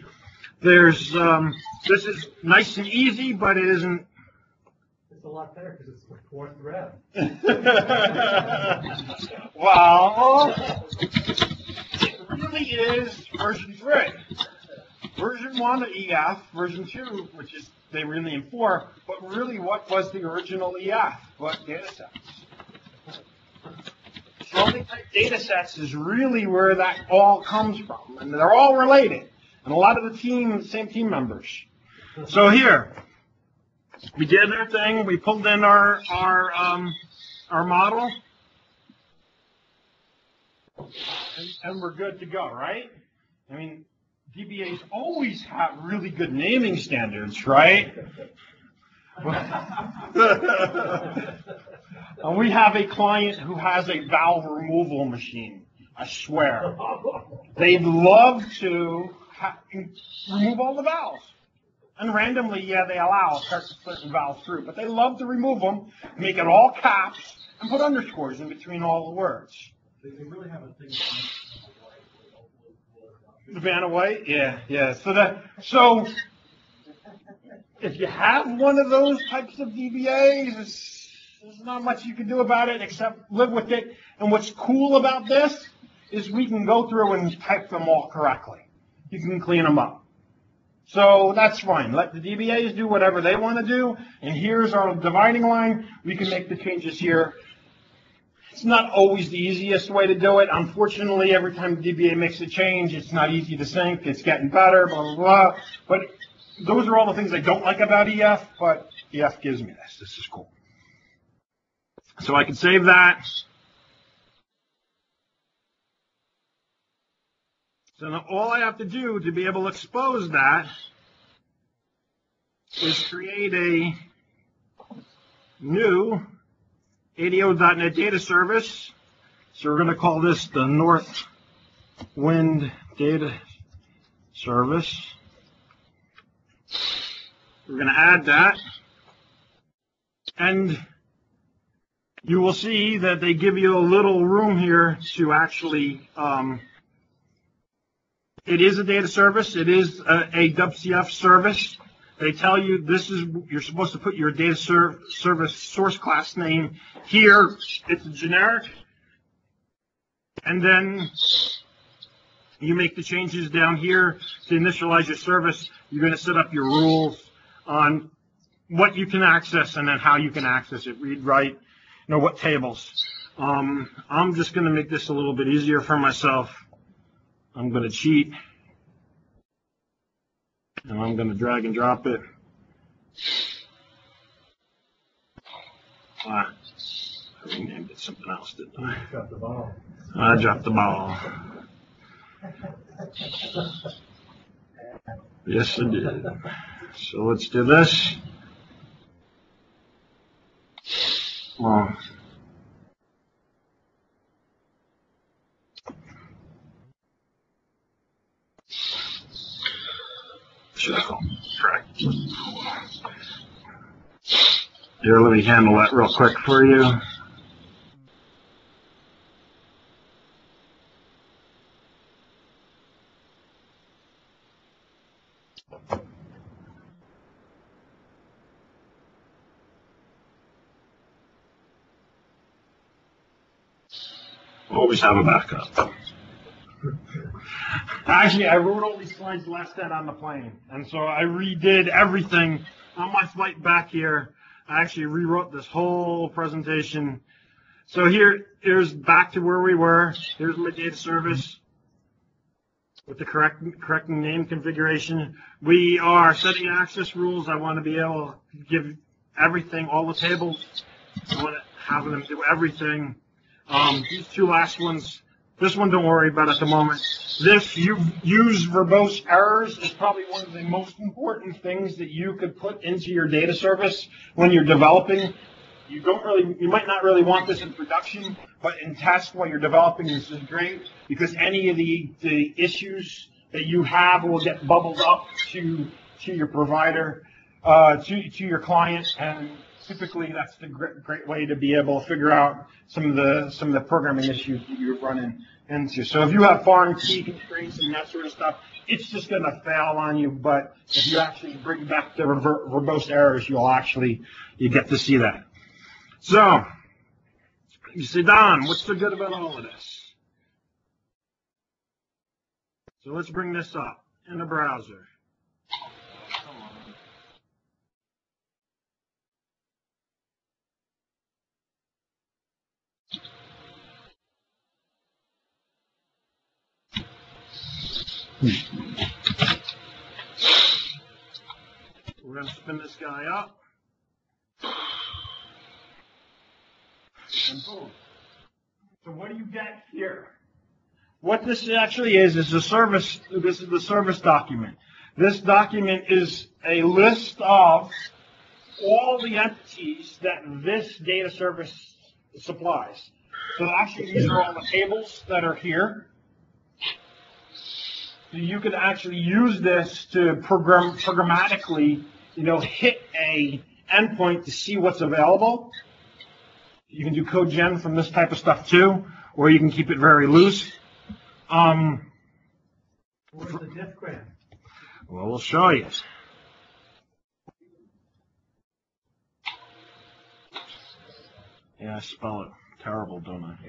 is nice and easy, but it isn't. It's a lot better because it's like 4th thread. Well, it really is version 3. Version 1 of EF, version 2, which is they really in 4, but really what was the original EF? What data sets? Slowly type data sets is really where that all comes from, and they're all related, and a lot of the same team members. So here, we did our thing. We pulled in our model, and we're good to go, right? I mean, DBAs always have really good naming standards, right? And we have a client who has a valve removal machine. I swear, they'd love to remove all the valves. And randomly, yeah, they allow certain valves through, but they love to remove them, make it all caps, and put underscores in between all the words. They really have a thing. The Vanna White? Yeah. So if you have one of those types of DBAs, there's not much you can do about it except live with it. And what's cool about this is we can go through and type them all correctly. You can clean them up. So that's fine. Let the DBAs do whatever they want to do. And here's our dividing line. We can make the changes here. It's not always the easiest way to do it. Unfortunately, every time the DBA makes a change, it's not easy to sync. It's getting better, blah, blah, blah. But those are all the things I don't like about EF, but EF gives me this. This is cool. So I can save that. So now all I have to do to be able to expose that is create a new ADO.NET data service. So we're going to call this the North Wind Data Service. We're going to add that. And you will see that they give you a little room here to actually, it is a data service. It is a WCF service. They tell you this is, you're supposed to put your data service source class name here. It's a generic. And then you make the changes down here to initialize your service. You're going to set up your rules on what you can access and then how you can access it. Read, write, what tables. I'm just going to make this a little bit easier for myself. I'm going to cheat. And I'm going to drag and drop it. I renamed it something else, didn't I? Dropped the ball. I dropped the ball. Yes, I did. So let's do this. Correct. Here, let me handle that real quick for you. Always have a backup. Actually, I wrote all these slides last night on the plane, and so I redid everything on my flight back here. I actually rewrote this whole presentation. So here's back to where we were. Here's my data service with the correct name configuration. We are setting access rules. I want to be able to give everything, all the tables. I want to have them do everything. These two last ones, this one don't worry about at the moment. This, you use verbose errors, is probably one of the most important things that you could put into your data service when you're developing. You might not really want this in production, but in test while you're developing, this is great because any of the issues that you have will get bubbled up to your provider, to your client, and typically that's the great way to be able to figure out some of the programming issues that you're running into. So if you have foreign key constraints and that sort of stuff, it's just going to fail on you. But if you actually bring back the verbose errors, you get to see that. So you say, Don, what's so good about all of this? So let's bring this up in the browser. We're going to spin this guy up. And boom. So what do you get here? What this actually is a service. This is the service document. This document is a list of all the entities that this data service supplies. So actually these are all the tables that are here. So you can actually use this to programmatically, hit a endpoint to see what's available. You can do code gen from this type of stuff too, or you can keep it very loose. Where's the diff graph? Well, we'll show you. Yeah, I spell it terrible, don't I?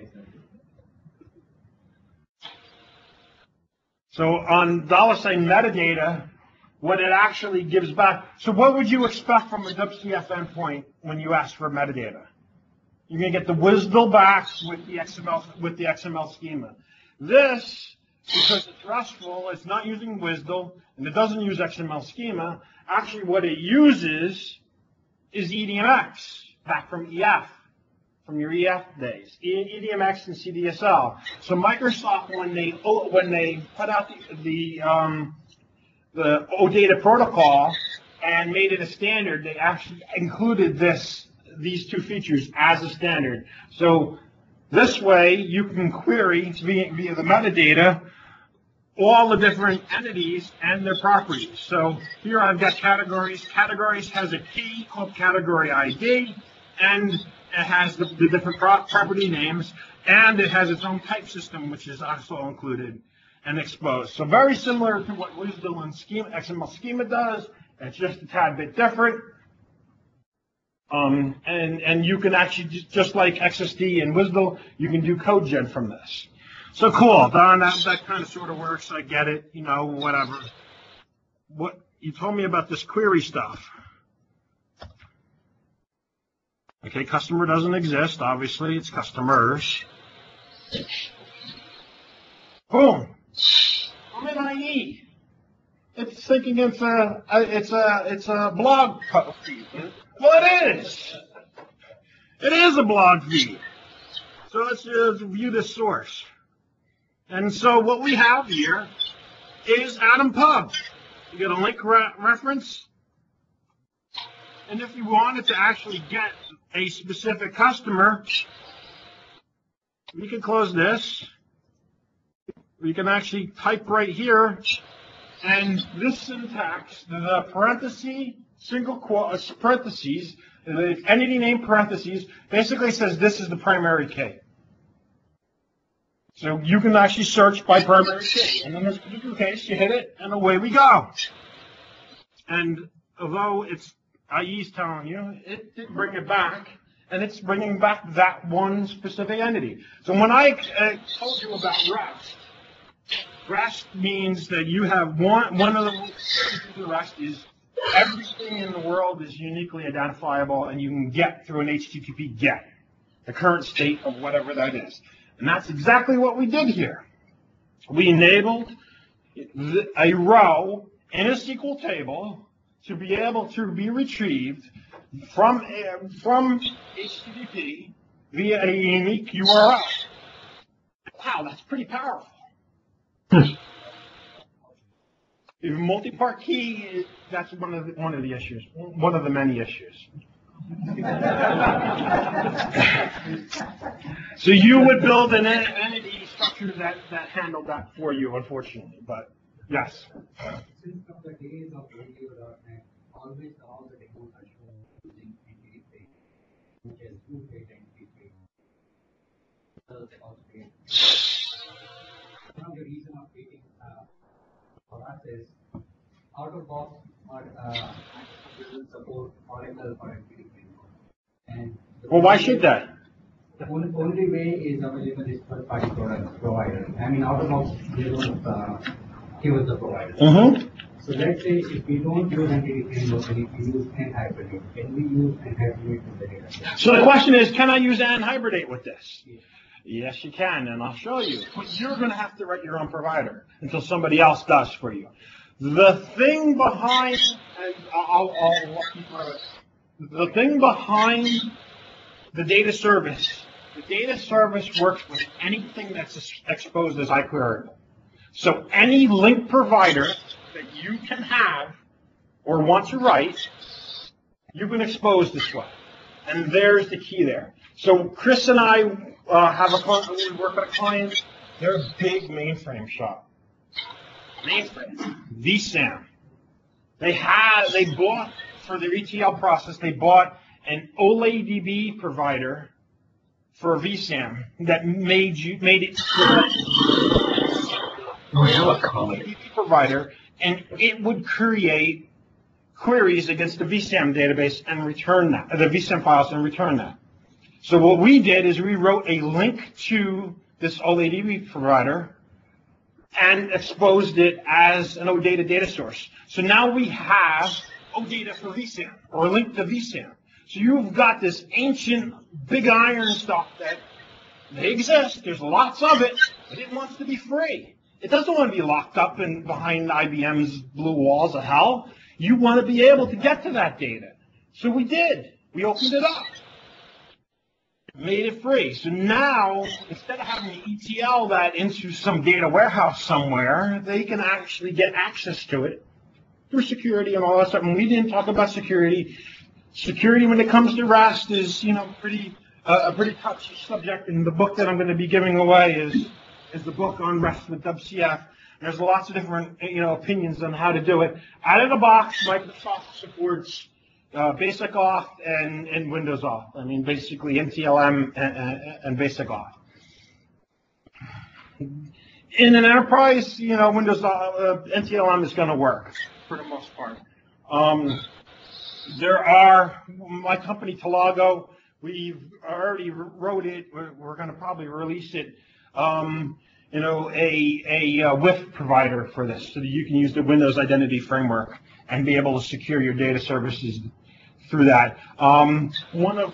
So on $sign metadata, what it actually gives back. So what would you expect from a WCF endpoint when you ask for metadata? you're going to get the WSDL back with the XML schema. This, because it's RESTful, it's not using WSDL, and it doesn't use XML schema. Actually, what it uses is EDMX, back from EF, from your EF days, EDMX and CDSL. So Microsoft, when they put out the OData protocol and made it a standard, they actually included these two features as a standard. So this way, you can query via the metadata all the different entities and their properties. So here I've got categories. Categories has a key called category ID, and it has the different property names, and it has its own type system, which is also included and exposed. So very similar to what WSDL and XML schema does. It's just a tad bit different. And you can actually, just like XSD and WSDL, you can do code gen from this. So cool, Don, that kind of sort of works. I get it, you know, whatever. What you told me about this query stuff. Okay, customer doesn't exist, obviously, it's customers. Boom. I'm in IE. It's thinking it's a blog feed. Well, it is. It is a blog feed. So let's view this source. And so what we have here is Atom Pub. You get a link reference. And if you wanted to actually get a specific customer, we can close this. We can actually type right here. And this syntax, the parentheses, single quote, parentheses, the entity name parentheses, basically says this is the primary key. So you can actually search by primary key. And in this particular case, you hit it, and away we go. And although IE's telling you, it did bring it back, and it's bringing back that one specific entity. So when I told you about REST, REST means that you have one of the REST is everything in the world is uniquely identifiable, and you can get through an HTTP GET, the current state of whatever that is. And that's exactly what we did here. We enabled a row in a SQL table to be able to be retrieved from HTTP via a unique URL. Wow, that's pretty powerful. If multi-part key, that's one of the issues, one of the many issues. So you would build an entity structure that handled that for you, unfortunately. But yes. Since from the days of radio.net, always all the demos are shown using entity page, which is two-page entity page. One of the reason of picking for us is out of box doesn't support Oracle or entity page. And Well, why should that? The only way is available is third-party provider. I mean, out of box, they don't give us the provider. Mm-hmm. So let's say if we don't use entity framework and if we use NHibernate, can we use NHibernate with the data? So the question is, can I use NHibernate with this? Yes, you can, and I'll show you. But you're going to have to write your own provider until somebody else does for you. The thing behind, and I'll walk you through it. The thing behind the data service works with anything that's exposed as iQueryable. So any link provider that you can have or want to write, you can expose this way. And there's the key there. So Chris and I have a client, we work with a client, they're a big mainframe shop. Mainframe, vSAN. They bought, for their ETL process, they bought an OLADB provider for vSAN that made it OLADB provider, and it would create queries against the vSAN database and return that, the vSAN files and return that. So what we did is we wrote a link to this OLADB provider and exposed it as an OData data source. So now we have OData for vSAN, or a link to vSAN. So you've got this ancient big iron stuff that they exist. There's lots of it, but it wants to be free. It doesn't want to be locked up behind IBM's blue walls of hell. You want to be able to get to that data. So we did. We opened it up. Made it free. So now, instead of having to ETL that into some data warehouse somewhere, they can actually get access to it through security and all that stuff. And we didn't talk about security. Security, when it comes to REST, is a pretty touchy subject. And the book that I'm going to be giving away is the book on REST with WCF. There's lots of different opinions on how to do it. Out of the box, Microsoft supports Basic Auth and Windows Auth. I mean, basically NTLM and Basic Auth. In an enterprise, Windows NTLM is going to work for the most part. My company Talago, we've already wrote it. We're going to probably release it. A WIF provider for this, so that you can use the Windows Identity Framework and be able to secure your data services through that. One of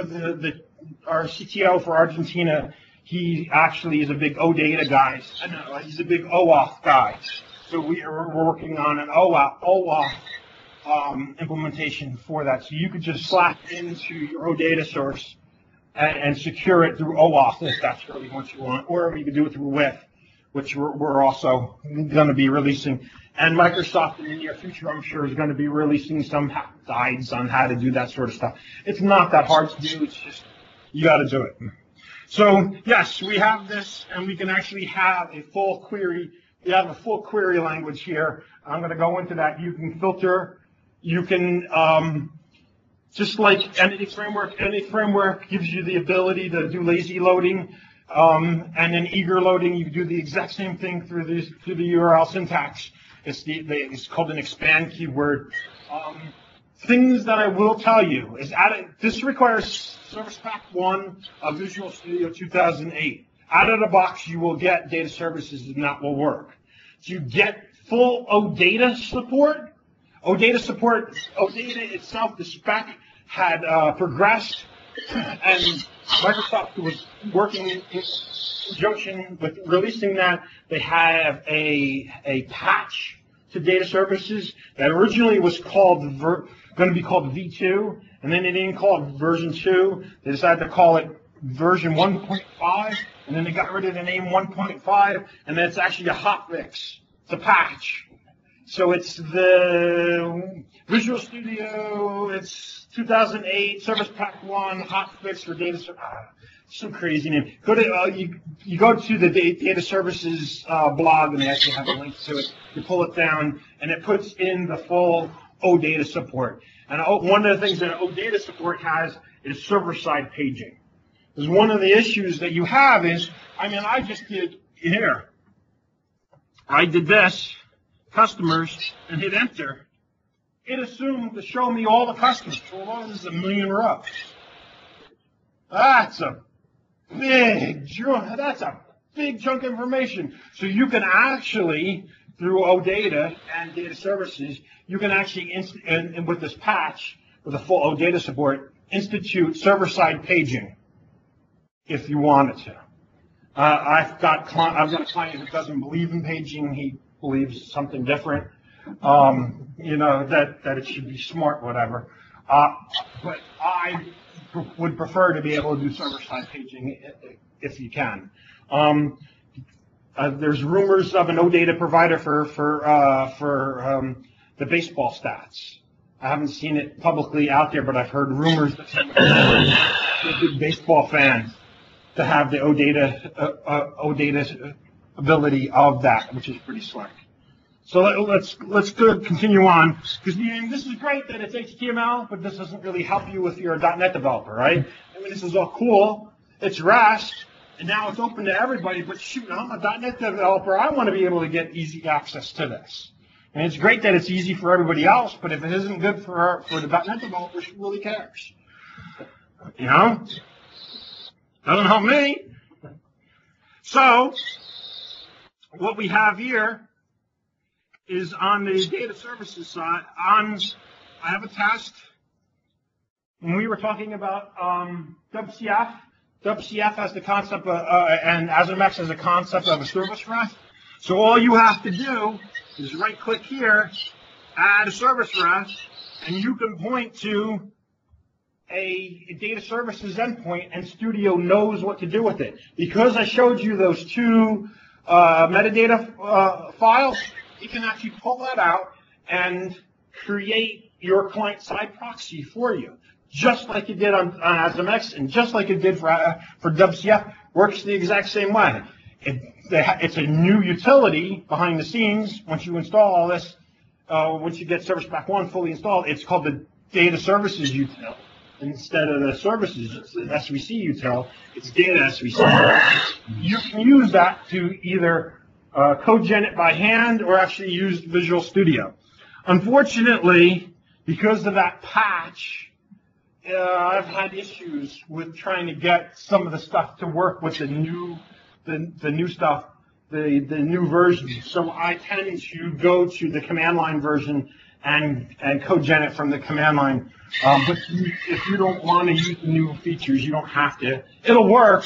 our CTO for Argentina, he actually is a big OData guy. He's a big OAuth guy. So we're working on an OAuth implementation for that. So you could just slap into your OData source and secure it through OAuth if that's really what you want, or you could do it through WIF, which we're also going to be releasing. And Microsoft in the near future, I'm sure, is going to be releasing some guides on how to do that sort of stuff. It's not that hard to do. It's just you got to do it. So yes, we have this, and we can actually have a full query. We have a full query language here. I'm going to go into that. You can filter. You can just like Entity Framework gives you the ability to do lazy loading, and then eager loading. You can do the exact same thing through the URL syntax. It's called an expand keyword. Things that I will tell you is this requires Service Pack 1 of Visual Studio 2008. Out of the box, you will get data services, and that will work. So you get full OData support. OData itself, the spec had progressed, and Microsoft was working in conjunction with releasing that. They have a patch to data services that originally was going to be called V2, and then they didn't call it version 2. They decided to call it version 1.5, and then they got rid of the name 1.5, and then it's actually a hotfix. It's a patch. So it's the Visual Studio, it's 2008, Service Pack 1, hotfix for data services. Some crazy name. Go to you go to the data services blog, and they actually have a link to it. You pull it down, and it puts in the full OData support. And one of the things that OData support has is server-side paging. Because one of the issues that you have is, I just did here. I did this, customers, and hit enter. It assumed to show me all the customers. Well, this is a million rows. That's a big chunk of information. So you can actually, through OData and data services, you can actually, and with this patch, with the full OData support, institute server-side paging if you wanted to. I've got a client who doesn't believe in paging. He believes something different. That it should be smart, whatever. But I would prefer to be able to do server-side paging if you can. There's rumors of an OData provider for the baseball stats. I haven't seen it publicly out there, but I've heard rumors that a big baseball fan to have the OData ability of that, which is pretty slick. So let's continue on, because this is great that it's HTML, but this doesn't really help you if you're a .NET developer, right? This is all cool. It's REST, and now it's open to everybody. But shoot, I'm a .NET developer. I want to be able to get easy access to this. And it's great that it's easy for everybody else, but if it isn't good for the .NET developers, who really cares? Doesn't help me. So what we have here is on the data services side. I have a test. when we were talking about WCF, WCF has the concept of, and AsMX has a concept of a service ref. So all you have to do is right click here, add a service ref, and you can point to a data services endpoint, and Studio knows what to do with it. Because I showed you those two metadata files, you can actually pull that out and create your client-side proxy for you, just like you did on AsMX, and just like it did for WCF. Works the exact same way. It's a new utility behind the scenes. Once you install all this, once you get Service Pack 1 fully installed, it's called the Data Services Util. Instead of the services SVC util, it's data SVC. You can use that to either code gen it by hand or actually use Visual Studio. Unfortunately, because of that patch, I've had issues with trying to get some of the stuff to work with the new stuff, the new version. So I tend to go to the command line version and code gen it from the command line. But if you don't want to use the new features, you don't have to. It'll work.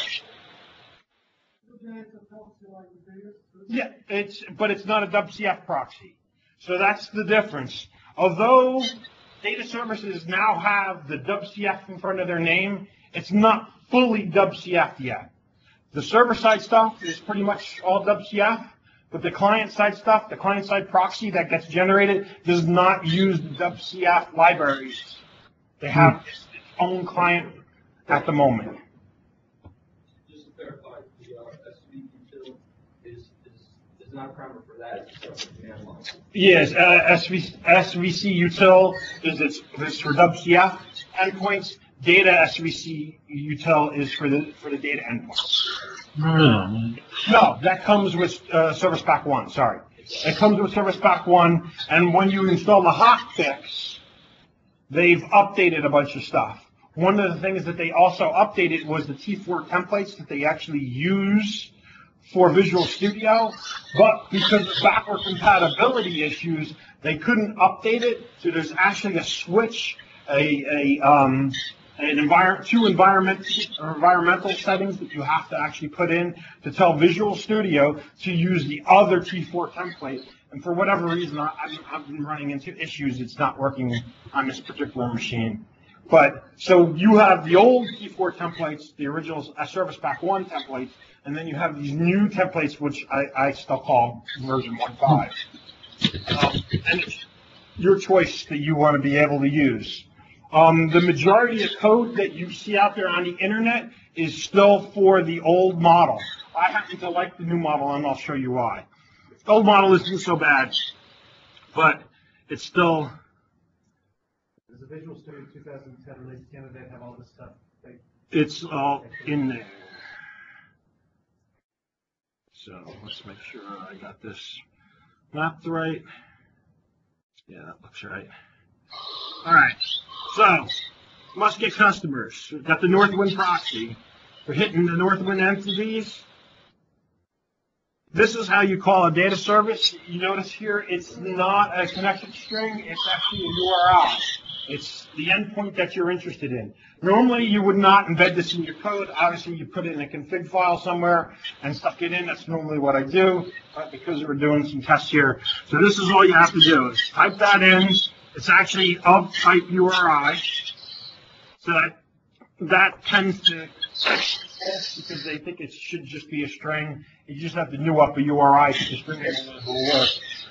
Yeah, but it's not a WCF proxy. So that's the difference. Although data services now have the WCF in front of their name, it's not fully WCF yet. The server-side stuff is pretty much all WCF, but the client-side stuff, the client-side proxy that gets generated, does not use the WCF libraries. They have its own client at the moment. Just to clarify, the SV util is not a primer for that. It's command line. Yes, SVC util is for WCF endpoints. Data SVC util is for the data endpoints. No, that comes with Service Pack 1. Sorry, it comes with Service Pack 1, and when you install the hotfix, they've updated a bunch of stuff. One of the things that they also updated was the T4 templates that they actually use for Visual Studio, but because of backward compatibility issues, they couldn't update it. So there's actually a switch, two environmental settings that you have to actually put in to tell Visual Studio to use the other T4 template. And for whatever reason, I've been running into issues. It's not working on this particular machine. But so you have the old T4 templates, the original Service Pack 1 templates, and then you have these new templates, which I still call version 1.5. And it's your choice that you want to be able to use. The majority of code that you see out there on the internet is still for the old model. I happen to like the new model, and I'll show you why. The old model isn't so bad, but it's still. Does the Visual Studio 2010 release candidate have all this stuff? It's all in there. So let's make sure I got this mapped right. Yeah, that looks right. All right. So, must get customers. We've got the Northwind proxy. We're hitting the Northwind entities. This is how you call a data service. You notice here, it's not a connection string. It's actually a URL. It's the endpoint that you're interested in. Normally, you would not embed this in your code. Obviously, you put it in a config file somewhere and stuck it in. That's normally what I do, but because we're doing some tests here. So this is all you have to do is type that in. It's actually of type URI, so that tends to because they think it should just be a string. You just have to new up a URI to the string and it will work.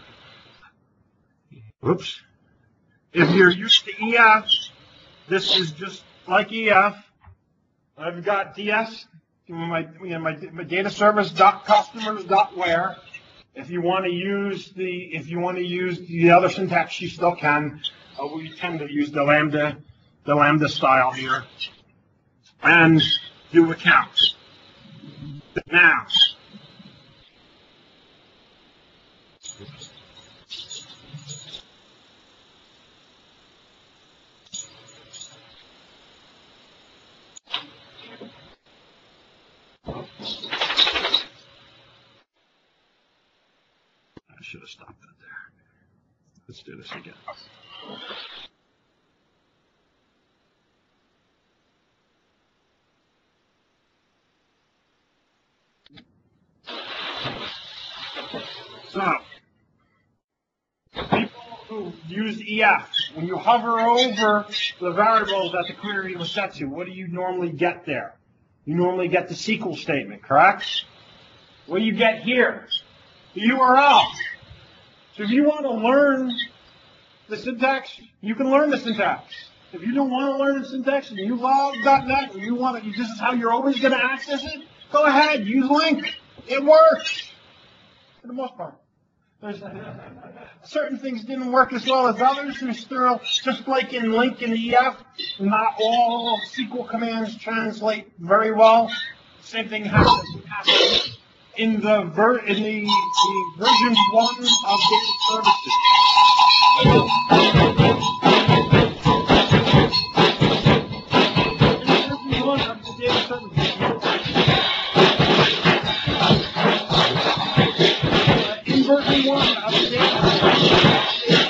Oops. If you're used to EF, this is just like EF. I've got DS, my data service .customers.where. If you want to use the other syntax, you still can. We tend to use the lambda style here, and do accounts. Now, I should have stopped that there. Let's do this again. So, people who use EF, when you hover over the variables that the query was set to, what do you normally get there? You normally get the SQL statement, correct? What do you get here? The URL. So if you want to learn the syntax, you can learn the syntax. If you don't want to learn the syntax and you love .NET and you want to, this is how you're always going to access it, go ahead, use LINQ. It works for the most part. There's certain things didn't work as well as others. There's still, just like in LINQ and EF, not all SQL commands translate very well. Same thing happens in the version 1 of data services. In version 1 of the data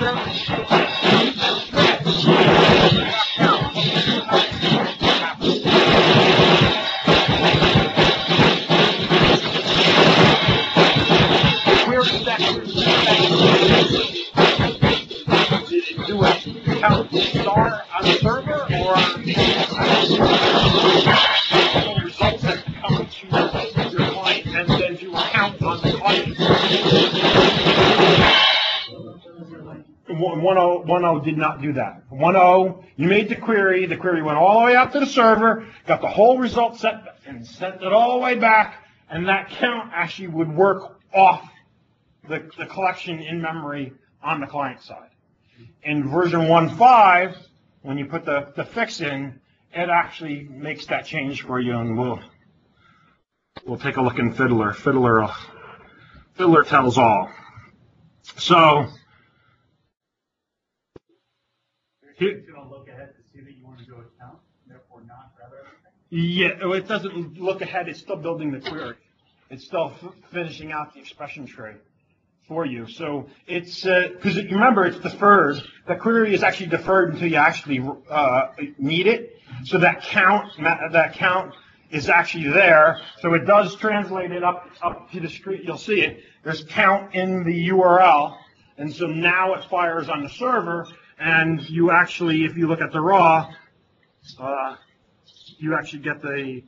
do a count star on the server or results that come to your client and then do a count on the client. 1.0 did not do that. 1.0, you made the query went all the way up to the server, got the whole result set and sent it all the way back, and that count actually would work off the collection in memory on the client side. In version 1.5, when you put the fix in, it actually makes that change for you, and we'll take a look in Fiddler. Fiddler tells all. So It's going to look ahead to see that you want to do a count, therefore not grab everything? yeah, it doesn't look ahead. It's still building the query. It's still finishing out the expression tree for you. So it's because remember it's deferred. The query is actually deferred until you actually need it. So that count is actually there. So it does translate it up to the screen. You'll see it. There's count in the URL, and so now it fires on the server. And you actually, if you look at the raw, you actually get the,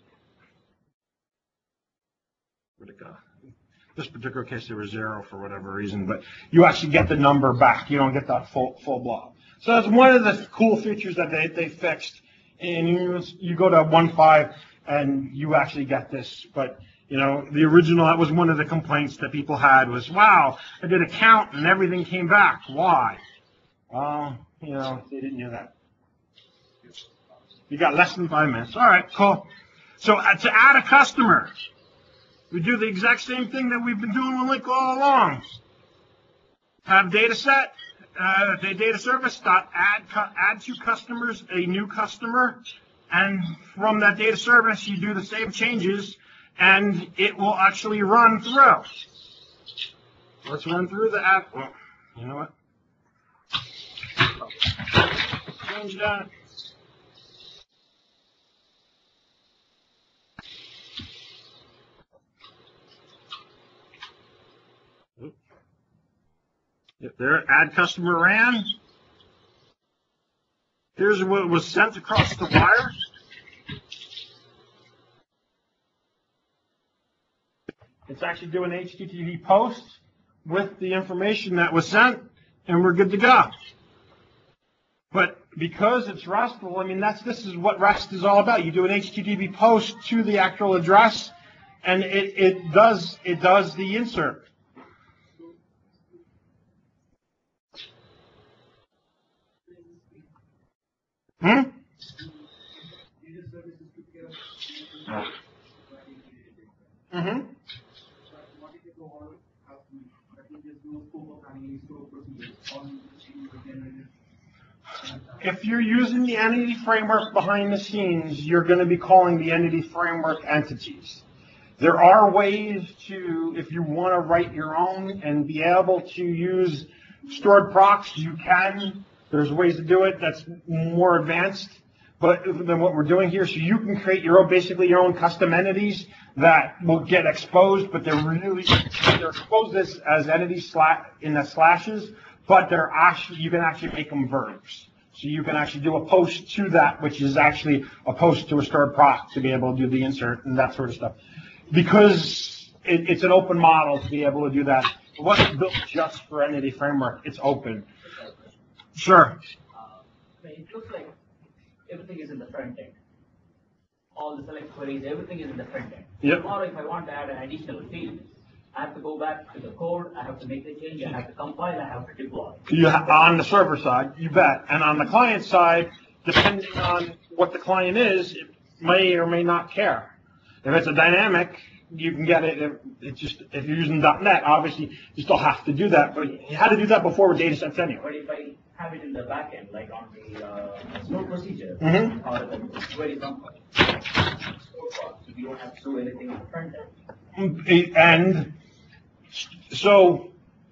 where'd it go? This particular case, there was 0 for whatever reason, but you actually get the number back. You don't get that full blob. So that's one of the cool features that they fixed. And you go to 1.5 and you actually get this. But, you know, the original, that was one of the complaints that people had was, wow, I did a count and everything came back. Why? You know, they didn't do that. You got less than 5 minutes. All right, cool. So to add a customer, we do the exact same thing that we've been doing with LINQ all along. Have data set, the data service dot add to customers, a new customer, and from that data service you do the same changes, and it will actually run through. Let's run through the app. Well, you know what? Change that. If there, add customer ran. Here's what was sent across the wire. It's actually doing HTTP post with the information that was sent, and we're good to go. But because it's RESTful, I mean, this is what REST is all about. You do an HTTP post to the actual address, and it does the insert. If you're using the entity framework behind the scenes, you're going to be calling the entity framework entities. There are ways to, if you want to write your own and be able to use stored procs, you can. There's ways to do it that's more advanced. But then what we're doing here, so you can create your own, basically your own custom entities that will get exposed, but they're exposed as entities in the slashes, but you can actually make them verbs. So you can actually do a post to that, which is actually a post to a stored proc to be able to do the insert and that sort of stuff. Because it's an open model to be able to do that. It wasn't built just for Entity Framework. It's open. Sure. It looks like everything is in the front end. All the select queries, everything is in the front end. Yep. Or if I want to add an additional field, I have to go back to the code, I have to make the change, I have to compile, I have to deploy. On the server side, you bet. And on the client side, depending on what the client is, it may or may not care. If it's a dynamic, you can get it. It's just, if you're using .NET, obviously, you still have to do that. But you had to do that before with datasets anyway. But if I have it in the back end, like on the stored procedure, Mhm. or the query compile, so you don't have to do anything in the front end. And so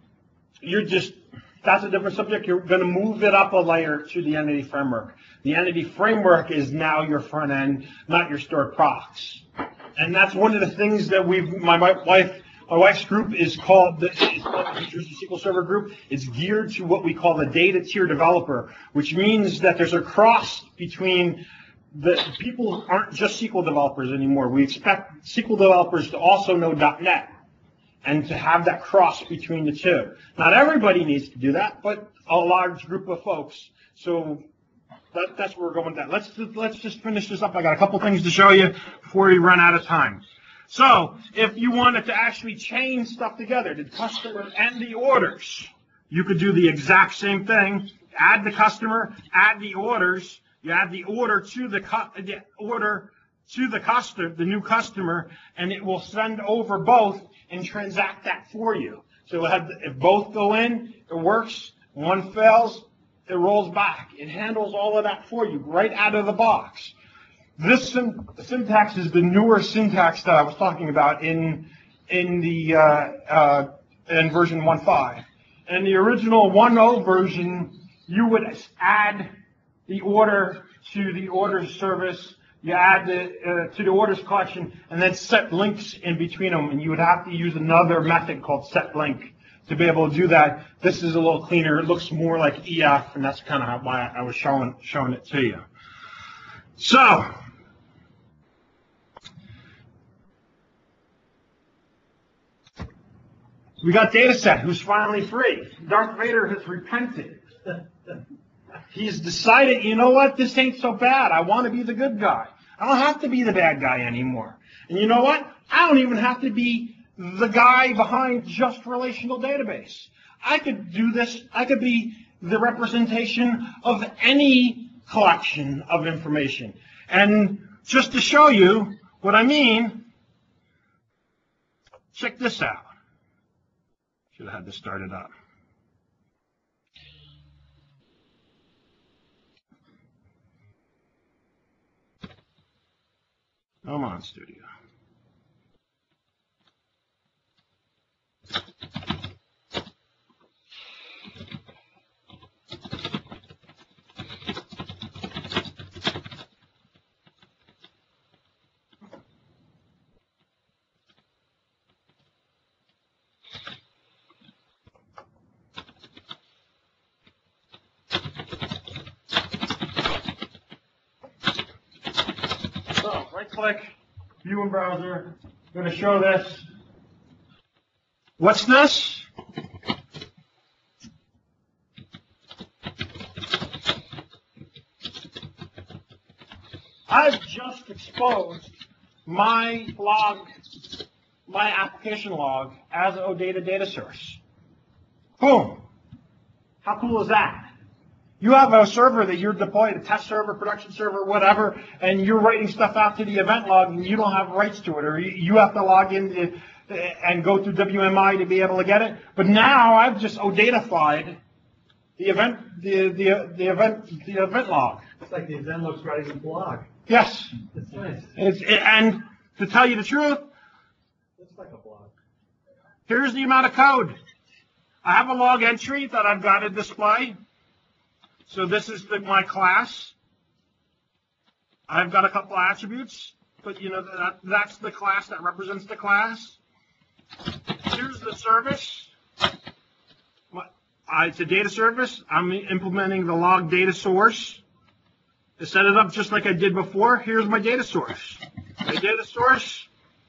that's a different subject. You're going to move it up a layer to the Entity Framework. The Entity Framework is now your front end, not your stored procs. And that's one of the things that my wife's group is called the New Jersey SQL Server Group. It's geared to what we call the data tier developer, which means that there's a cross between the people who aren't just SQL developers anymore. We expect SQL developers to also know .NET and to have that cross between the two. Not everybody needs to do that, but a large group of folks. So that's where we're going with that. Let's just finish this up. I got a couple things to show you before we run out of time. So if you wanted to actually chain stuff together, the customer and the orders, you could do the exact same thing. Add the customer, add the orders. You add the order to the new customer, and it will send over both and transact that for you. So if both go in, it works. One fails, it rolls back. It handles all of that for you right out of the box. This syntax is the newer syntax that I was talking about in version 1.5. And the original 1.0 version, you would add the order to the orders service, you add to the orders collection, and then set links in between them. And you would have to use another method called setLink to be able to do that. This is a little cleaner. It looks more like EF, and that's kind of why I was showing it to you. So, we got Dataset, who's finally free. Darth Vader has repented. He's decided, you know what, this ain't so bad. I want to be the good guy. I don't have to be the bad guy anymore. And you know what? I don't even have to be the guy behind just relational database. I could do this. I could be the representation of any collection of information. And just to show you what I mean, check this out. Should have had this started up. Come on, Studio. So, right-click, View in Browser. I'm going to show this. What's this? I've just exposed my log, my application log as an OData data source. Boom. How cool is that? You have a server that you're deploying, a test server, production server, whatever, and you're writing stuff out to the event log and you don't have rights to it, or you have to log in and go through WMI to be able to get it. But now I've just ODatafied the event log. It's like the Zenlux writing a blog. Yes. It's nice. And to tell you the truth, It's like a blog. here's the amount of code. I have a log entry that I've got to display. So this is my class. I've got a couple of attributes, but that's the class that represents the class. Here's the service. It's a data service. I'm implementing the log data source. To set it up just like I did before, here's my data source. My data source,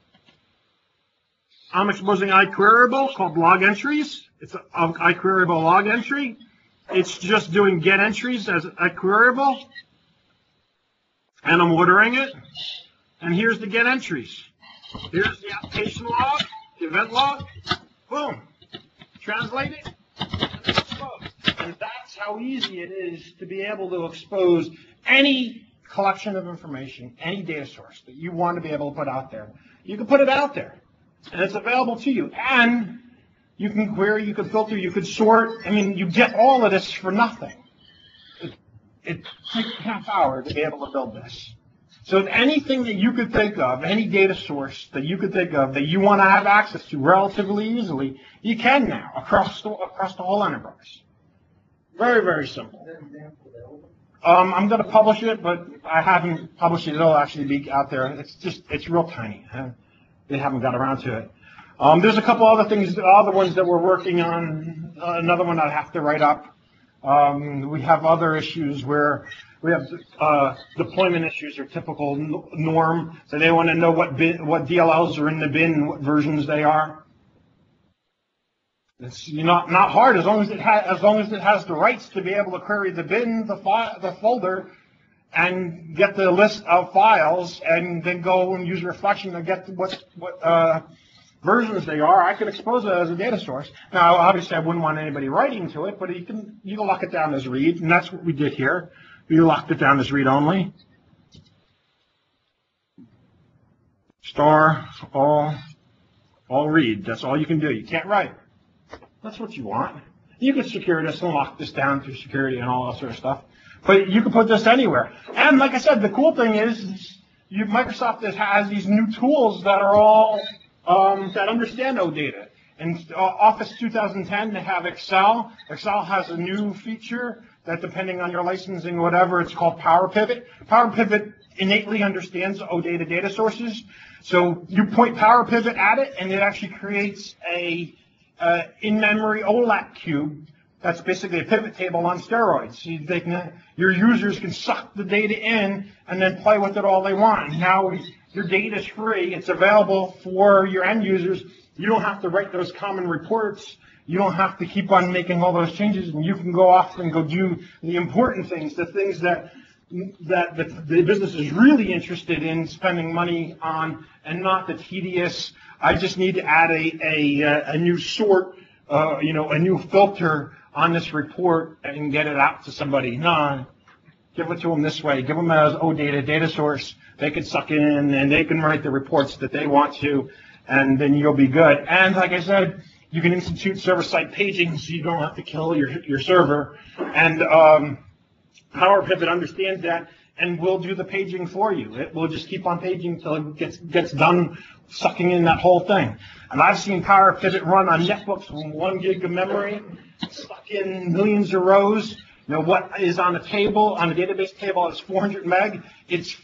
I'm exposing iQueryable called log entries. It's an iQueryable log entry. It's just doing get entries as iQueryable. And I'm ordering it. And here's the get entries. Here's the application log, the event log. Boom. Translate it. And expose. And that's how easy it is to be able to expose any collection of information, any data source that you want to be able to put out there. You can put it out there. And it's available to you. And you can query, you can filter, you could sort. I mean, you get all of this for nothing. It takes a half hour to be able to build this. So anything that you could think of, any data source that you could think of that you want to have access to relatively easily, you can now across the whole enterprise. Very, very simple. I'm going to publish it, but I haven't published it. It'll actually be out there. It's real tiny. They haven't got around to it. There's a couple other things, other ones that we're working on. Another one I have to write up. We have other issues where we have deployment issues or typical norm. So they want to know what DLLs are in the bin and what versions they are. It's not hard as long as it has the rights to be able to query the bin, the folder, and get the list of files, and then go and use reflection to get what versions they are. I could expose it as a data source. Now, obviously, I wouldn't want anybody writing to it, but you can lock it down as read, and that's what we did here. We locked it down as read only. Star all read. That's all you can do. You can't write. That's what you want. You can secure this and lock this down through security and all that sort of stuff. But you can put this anywhere. And like I said, the cool thing is Microsoft has these new tools that are all that understand OData. In Office 2010, they have Excel. Excel has a new feature that, depending on your licensing or whatever, it's called Power Pivot. Power Pivot innately understands OData data sources. So you point Power Pivot at it, and it actually creates a in-memory OLAP cube. That's basically a pivot table on steroids. So your users can suck the data in and then play with it all they want. Now your data is free. It's available for your end users. You don't have to write those common reports. You don't have to keep on making all those changes, and you can go off and go do the important things, the things that the business is really interested in spending money on, and not the tedious, I just need to add a new sort, a new filter on this report and get it out to somebody. No, give it to them this way. Give them as OData data source. They can suck it in, and they can write the reports that they want to, and then you'll be good. And like I said, you can institute server-side paging, so you don't have to kill your server. And Power Pivot understands that and will do the paging for you. It will just keep on paging until it gets done sucking in that whole thing. And I've seen Power Pivot run on netbooks with 1 gig of memory, suck in millions of rows. What is on a table, on a database table, is 400 meg. It's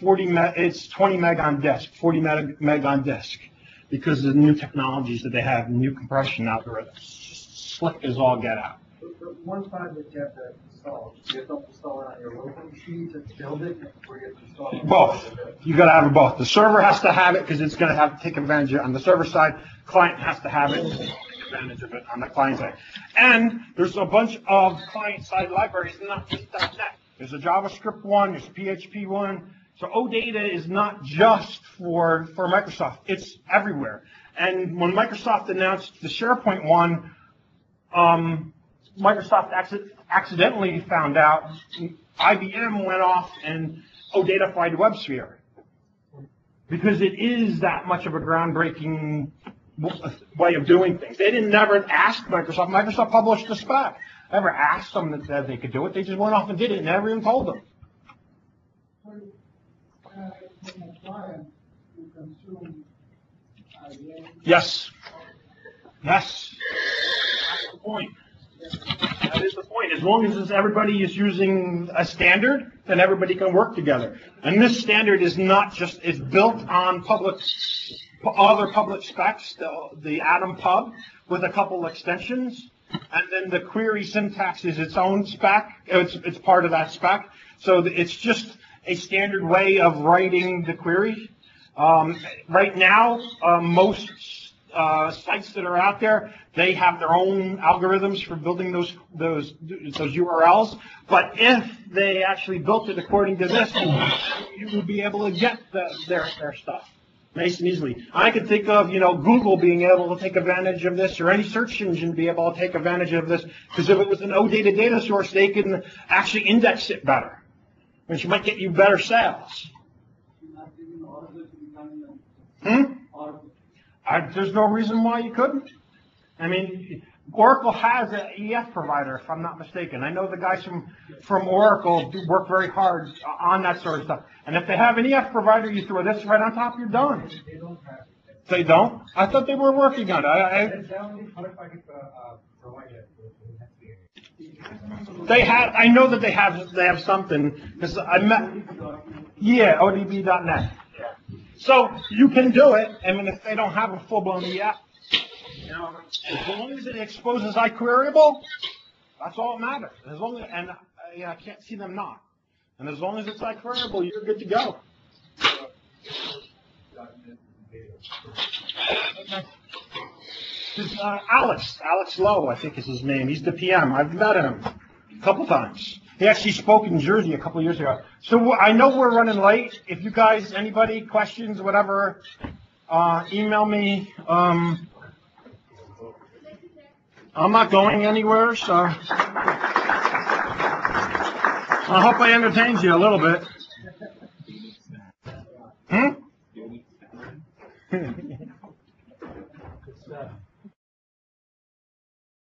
20 meg on disk, 40 meg on disk, because of the new technologies that they have, new compression algorithms. Slick as all get out. One time that you have to install, you have to install it on your local machine to build it before you have to install it. Both. You got to have it both. The server has to have it because it's going to have to take advantage of it on the server side. Client has to have it to take advantage of it on the client side. And there's a bunch of client-side libraries, not just .NET. There's a JavaScript one, there's a PHP one. So OData is not just for Microsoft. It's everywhere. And when Microsoft announced the SharePoint one, Microsoft accidentally found out IBM went off and ODatafied WebSphere, because it is that much of a groundbreaking way of doing things. They didn't never ask Microsoft. Microsoft published the spec. Never asked them that they could do it. They just went off and did it and never even told them. Yes. Yes. That's the point. That is the point. As long as everybody is using a standard, then everybody can work together. And this standard is not just, it's built on other public specs, the Atom Pub with a couple extensions. And then the query syntax is its own spec. It's part of that spec. So it's just a standard way of writing the query. Right now, most sites that are out there, they have their own algorithms for building those URLs. But if they actually built it according to this, you would be able to get their stuff nice and easily. I could think of, Google being able to take advantage of this, or any search engine be able to take advantage of this, because if it was an OData data source, they can actually index it better, which might get you better sales. There's no reason why you couldn't. I mean, Oracle has an EF provider, if I'm not mistaken. I know the guys from Oracle do work very hard on that sort of stuff. And if they have an EF provider, you throw this right on top, you're done. They don't have it. They don't? I thought they were working on it. They're only third-party provider. They have. I know that they have something because I met. Yeah, ODB.net. So you can do it. I mean, if they don't have a full-blown EF, as long as it exposes iQueryable, that's all that matters. I can't see them not. And as long as it's iQueryable, you're good to go. This is Alex Lowe, I think is his name. He's the PM. I've met him a couple times. He actually spoke in Jersey a couple years ago. So I know we're running late. If you guys, anybody, questions, whatever, email me. I'm not going anywhere, so I hope I entertained you a little bit.